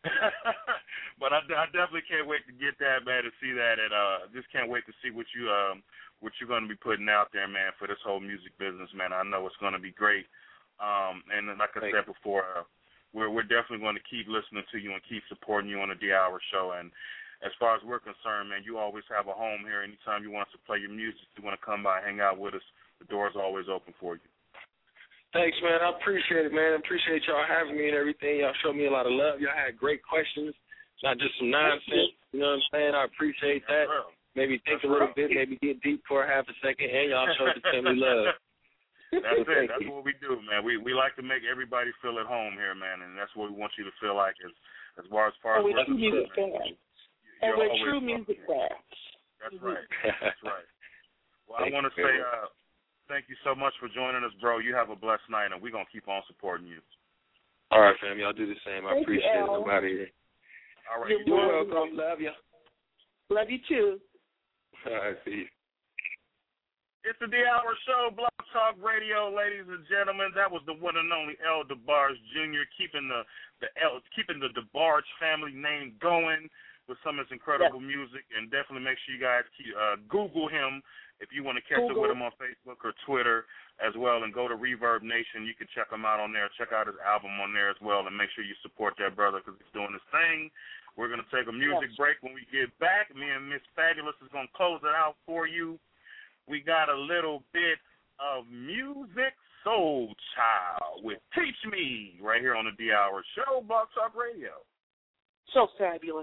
But I, I definitely can't wait to get that, man, to see that, and uh, just can't wait to see what you um what you're going to be putting out there, man, for this whole music business, man. I know it's going to be great. Um, and like I Thanks. said before, uh, we're we're definitely going to keep listening to you and keep supporting you on the D-Hour Show. And as far as we're concerned, man, you always have a home here. Anytime you want us to play your music, you want to come by, hang out with us, the door's always open for you. Thanks, man. I appreciate it, man. I appreciate y'all having me and everything. Y'all showed me a lot of love. Y'all had great questions, not just some nonsense. You know what I'm saying? I appreciate that. Maybe think That's a little real. bit, maybe get deep for half a second, and y'all showed the family love. That's it. That's what we do, man. We we like to make everybody feel at home here, man, and that's what we want you to feel like as as far as far as we're true music fans. And we're true music fans. That's right. That's right. Well, I want to say uh, thank you so much for joining us, bro. You have a blessed night, and we're going to keep on supporting you. All right, fam. Y'all do the same. I Thank appreciate you, it. I'm out of here. All right. You're You're welcome. Love you. Love you, too. All right, see you. It's the D-Hour Show, Blog Talk Radio, ladies and gentlemen. That was the one and only El DeBarge Junior keeping the the El, keeping the DeBarge family name going with some of his incredible yep. music. And definitely make sure you guys keep, uh, Google him if you want to catch Google. up with him on Facebook or Twitter as well. And go to Reverb Nation. You can check him out on there. Check out his album on there as well. And make sure you support that brother because he's doing his thing We're going to take a music break. When we get back, me and Miss Fabulous is going to close it out for you. We got a little bit of music, Soul Child with Teach Me right here on the D-Hour Show, Blog Talk Radio. So fabulous.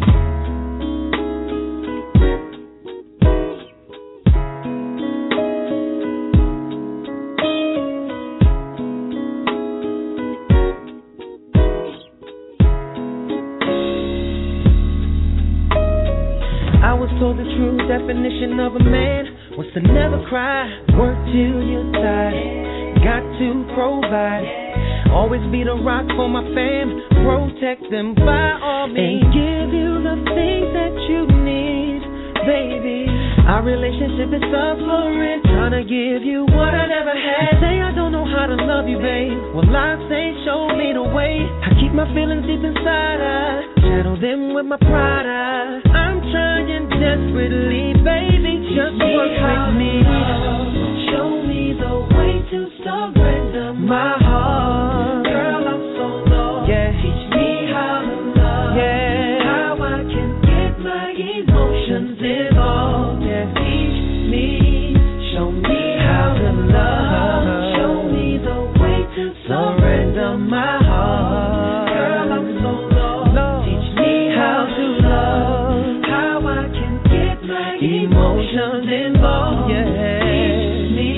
I was told the true definition of a man was to never cry, work till you're tired, got to provide, always be the rock for my fam, protect them by all means, and give you the things that you need, baby. Our relationship is suffering, trying to give you what I never had. Say I don't know how to love you, babe. Well, I say show me the way. I keep my feelings deep inside, I shadow them with my pride. I, I'm trying desperately, baby, just work with me. Show me the way to surrender my heart. Girl, I'm so lost. Yeah. Teach me how to love. Yeah. How I can get my emotions involved. Yeah. Teach me, show me how to love. Show me the way to surrender my heart. Girl, I'm so lost. Teach me how to love. How I can get my emotions involved. Yeah. Teach me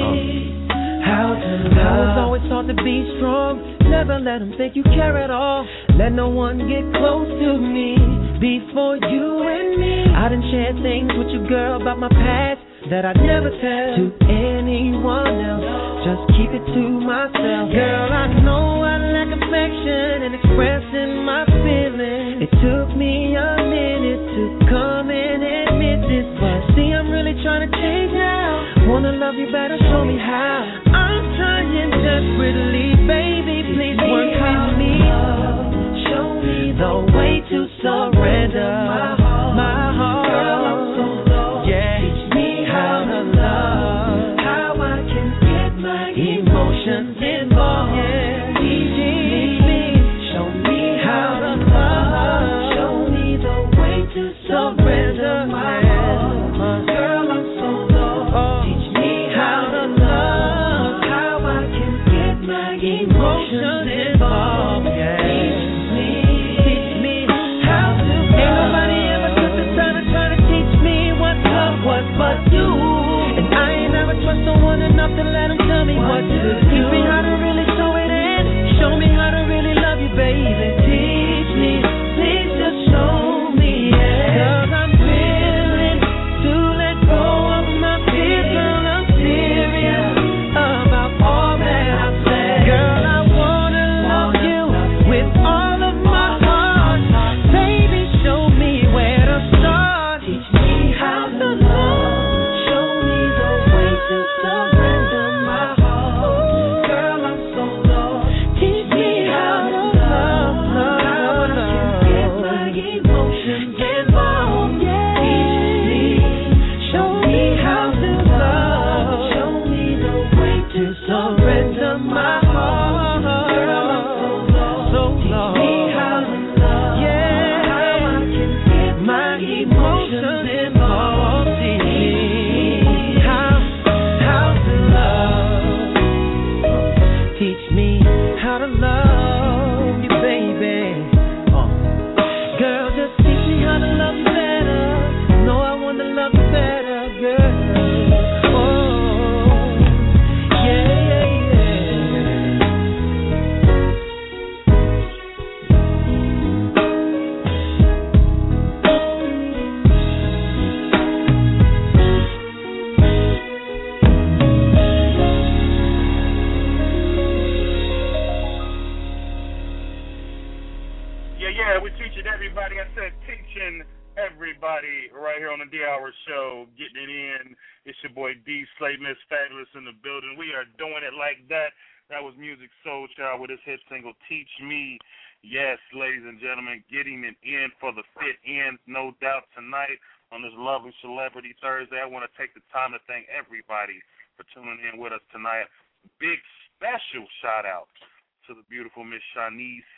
how to love. I was always taught to be strong. Never let them think you care at all. Let no one get close to me before you and me. I done shared things with you, girl, about my past that I'd never tell to anyone else. Just keep it to myself. Girl, I know I lack affection and expressing my feelings. It took me a minute to come and admit this, but see, I'm really trying to change now. Wanna love you better, show me how. I'm trying desperately, baby, please work with me. Show me the way to surrender my heart. My heart. Girl, I'm so lost. Yeah. Teach me how to love. How I can get my emotions involved. Yeah. Teach me. Show me how to love. Show me the way to surrender my heart. Girl, I'm so lost. Teach me how to love. How I can get my emotions involved. Yeah. But you, and I ain't never trust someone enough to let them tell me what to do. Teach me how to really show it in. Show me how to really love you, baby. Teach me, please just show me, yeah. Cause I'm willing to let go of my fears, girl, I'm serious about all that I've said. Girl, I wanna love you with all of my heart. Baby, show me where to start. Teach me how to love. Show, getting it in. It's your boy D Slate, Miss Fabulous in the building. We are doing it like that. That was Music Soul Child with his hit single, Teach Me. Yes, ladies and gentlemen, getting it in for the fit ends, no doubt, tonight on this lovely Celebrity Thursday. I want to take the time to thank everybody for tuning in with us tonight. Big special shout out to the beautiful Miss Shanice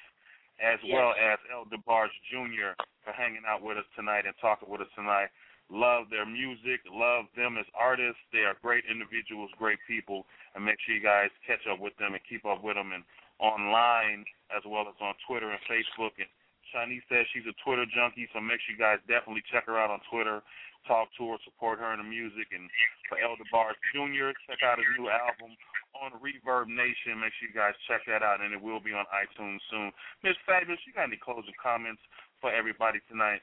as yes. well as El DeBarge Junior for hanging out with us tonight and talking with us tonight. Love their music, love them as artists. They are great individuals, great people, and make sure you guys catch up with them and keep up with them and online as well as on Twitter and Facebook. And Shanice says she's a Twitter junkie, so make sure you guys definitely check her out on Twitter, talk to her, support her in the music. And for El DeBarge Junior, check out his new album on Reverb Nation. Make sure you guys check that out, and it will be on iTunes soon. Miss Fabulous, you got any closing comments for everybody tonight?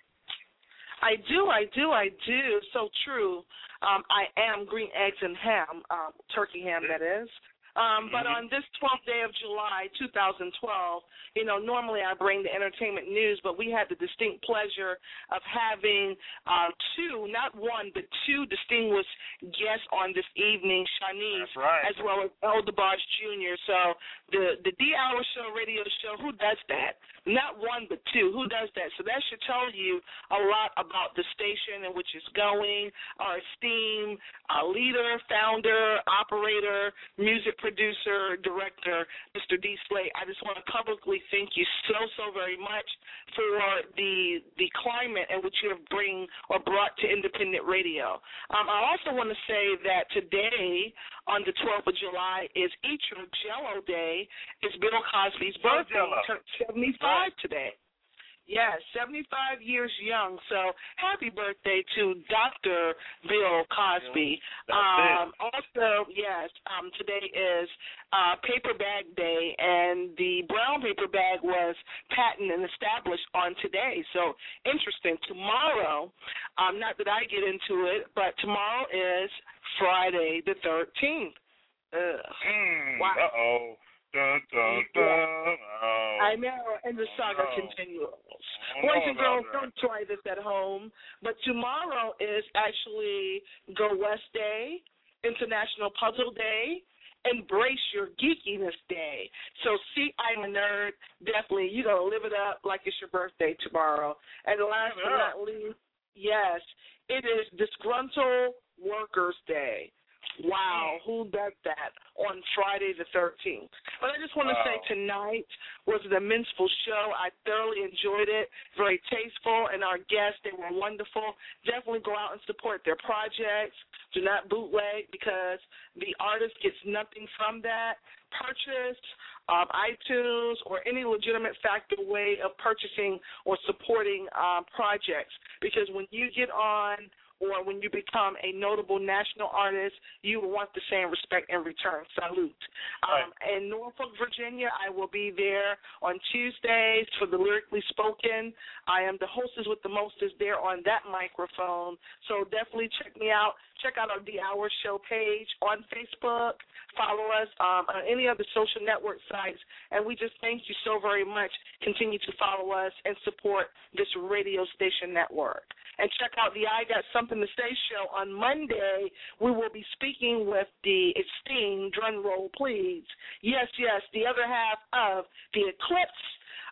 I do, I do, I do. So true. Um, I am green eggs and ham, um, turkey ham, that is. Um, but on this twelfth day of July, two thousand twelve, you know, normally I bring the entertainment news, but we had the distinct pleasure of having uh, two, not one, but two distinguished guests on this evening, Shanice, right. as well as El DeBarge Junior So the, the D-Hour Show radio show, who does that? Not one, but two. Who does that? So that should tell you a lot about the station in which it's going, our esteemed uh, leader, founder, operator, music producer, director, Mister D. Slate. I just want to publicly thank you so, so very much for the the climate in which you have bring or brought to independent radio. Um, I also want to say that today, on the twelfth of July, is Eat Your Jello Day. It's Bill Cosby's birthday. He turned seventy-five today. Yes, seventy-five years young. So happy birthday to Doctor Bill Cosby. Um, also, yes, um, today is uh, Paper Bag Day, and the brown paper bag was patented and established on today. So interesting. Tomorrow, um, not that I get into it, but tomorrow is Friday the thirteenth. Ugh. Mm, wow. Uh-oh. Dun, dun, dun. Oh. I know, and the saga oh, no. continues. Oh, Boys no, and girls, no, no. don't try this at home. But tomorrow is actually Go West Day, International Puzzle Day, Embrace Your Geekiness Day. So, see, I'm a nerd. Definitely, you're going to live it up like it's your birthday tomorrow. And last but not least, yes, it is Disgruntled Workers Day. Wow, who does that on Friday the thirteenth? But I just want to wow. say tonight was an immenseful show. I thoroughly enjoyed it, very tasteful, and our guests, they were wonderful. Definitely go out and support their projects. Do not bootleg because the artist gets nothing from that. Purchase um, iTunes or any legitimate factor way of purchasing or supporting um, projects, because when you get on or when you become a notable national artist, you will want the same respect in return. Salute. Um, in Norfolk, Virginia, I will be there on Tuesdays for the Lyrically Spoken. I am the hostess with the mostest there on that microphone. So definitely check me out. Check out our The Hour Show page on Facebook. Follow us um, on any of the social network sites. And we just thank you so very much. Continue to follow us and support this radio station network. And check out the I Got Something to Say show on Monday. We will be speaking with the esteemed, drum roll please, yes, yes, the other half of the Eclipse,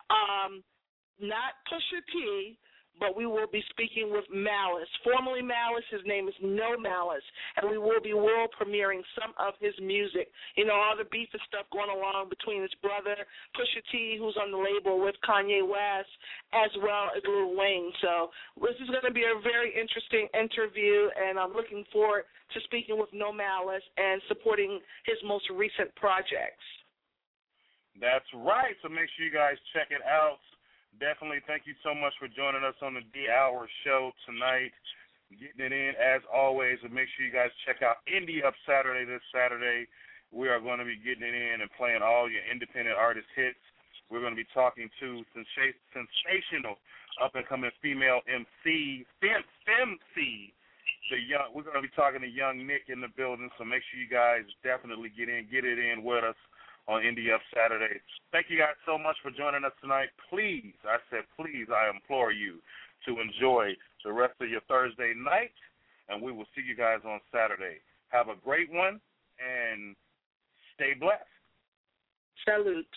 um, not Pusha T, but we will be speaking with Malice. Formerly Malice, his name is No Malice, and we will be world premiering some of his music. You know, all the beef and stuff going along between his brother, Pusha T, who's on the label with Kanye West, as well as Lil Wayne. So this is going to be a very interesting interview, and I'm looking forward to speaking with No Malice and supporting his most recent projects. That's right, so make sure you guys check it out. Definitely thank you so much for joining us on the D-Hour show tonight, getting it in as always, and make sure you guys check out Indie Up Saturday this Saturday. We are going to be getting it in and playing all your independent artist hits. We're going to be talking to sens- sensational up-and-coming female M C, Fem, Femc. The young, we're going to be talking to young Nick in the building, so make sure you guys definitely get in, get it in with us on Indie Up Saturday. Thank you guys so much for joining us tonight. Please, I said please, I implore you to enjoy the rest of your Thursday night, and we will see you guys on Saturday. Have a great one, and stay blessed. Salute.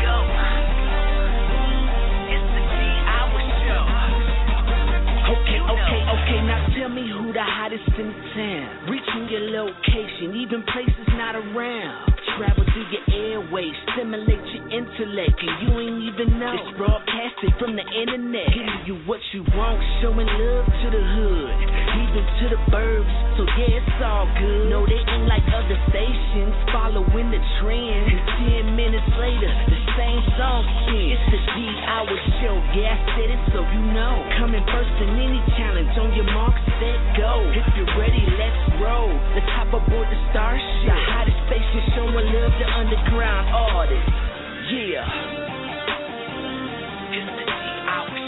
Okay, Okay, okay, now tell me who the hottest in town. Reaching your location, even places not around. Travel through your airways, stimulate your intellect, and you ain't even know. It's broadcasted from the internet, giving you what you want, showing love to the hood, even to the burbs. So yeah, it's all good. No, they ain't like other stations, following the trend. And ten minutes later, the same song spins. It's the D-Hour Show, yeah, I said it so you know. Coming first in any challenge, on your mark, set, go. If you're ready, let's roll. Let's hop aboard the Starship, the hottest station showing love to underground artists. Yeah. It's the D-Hour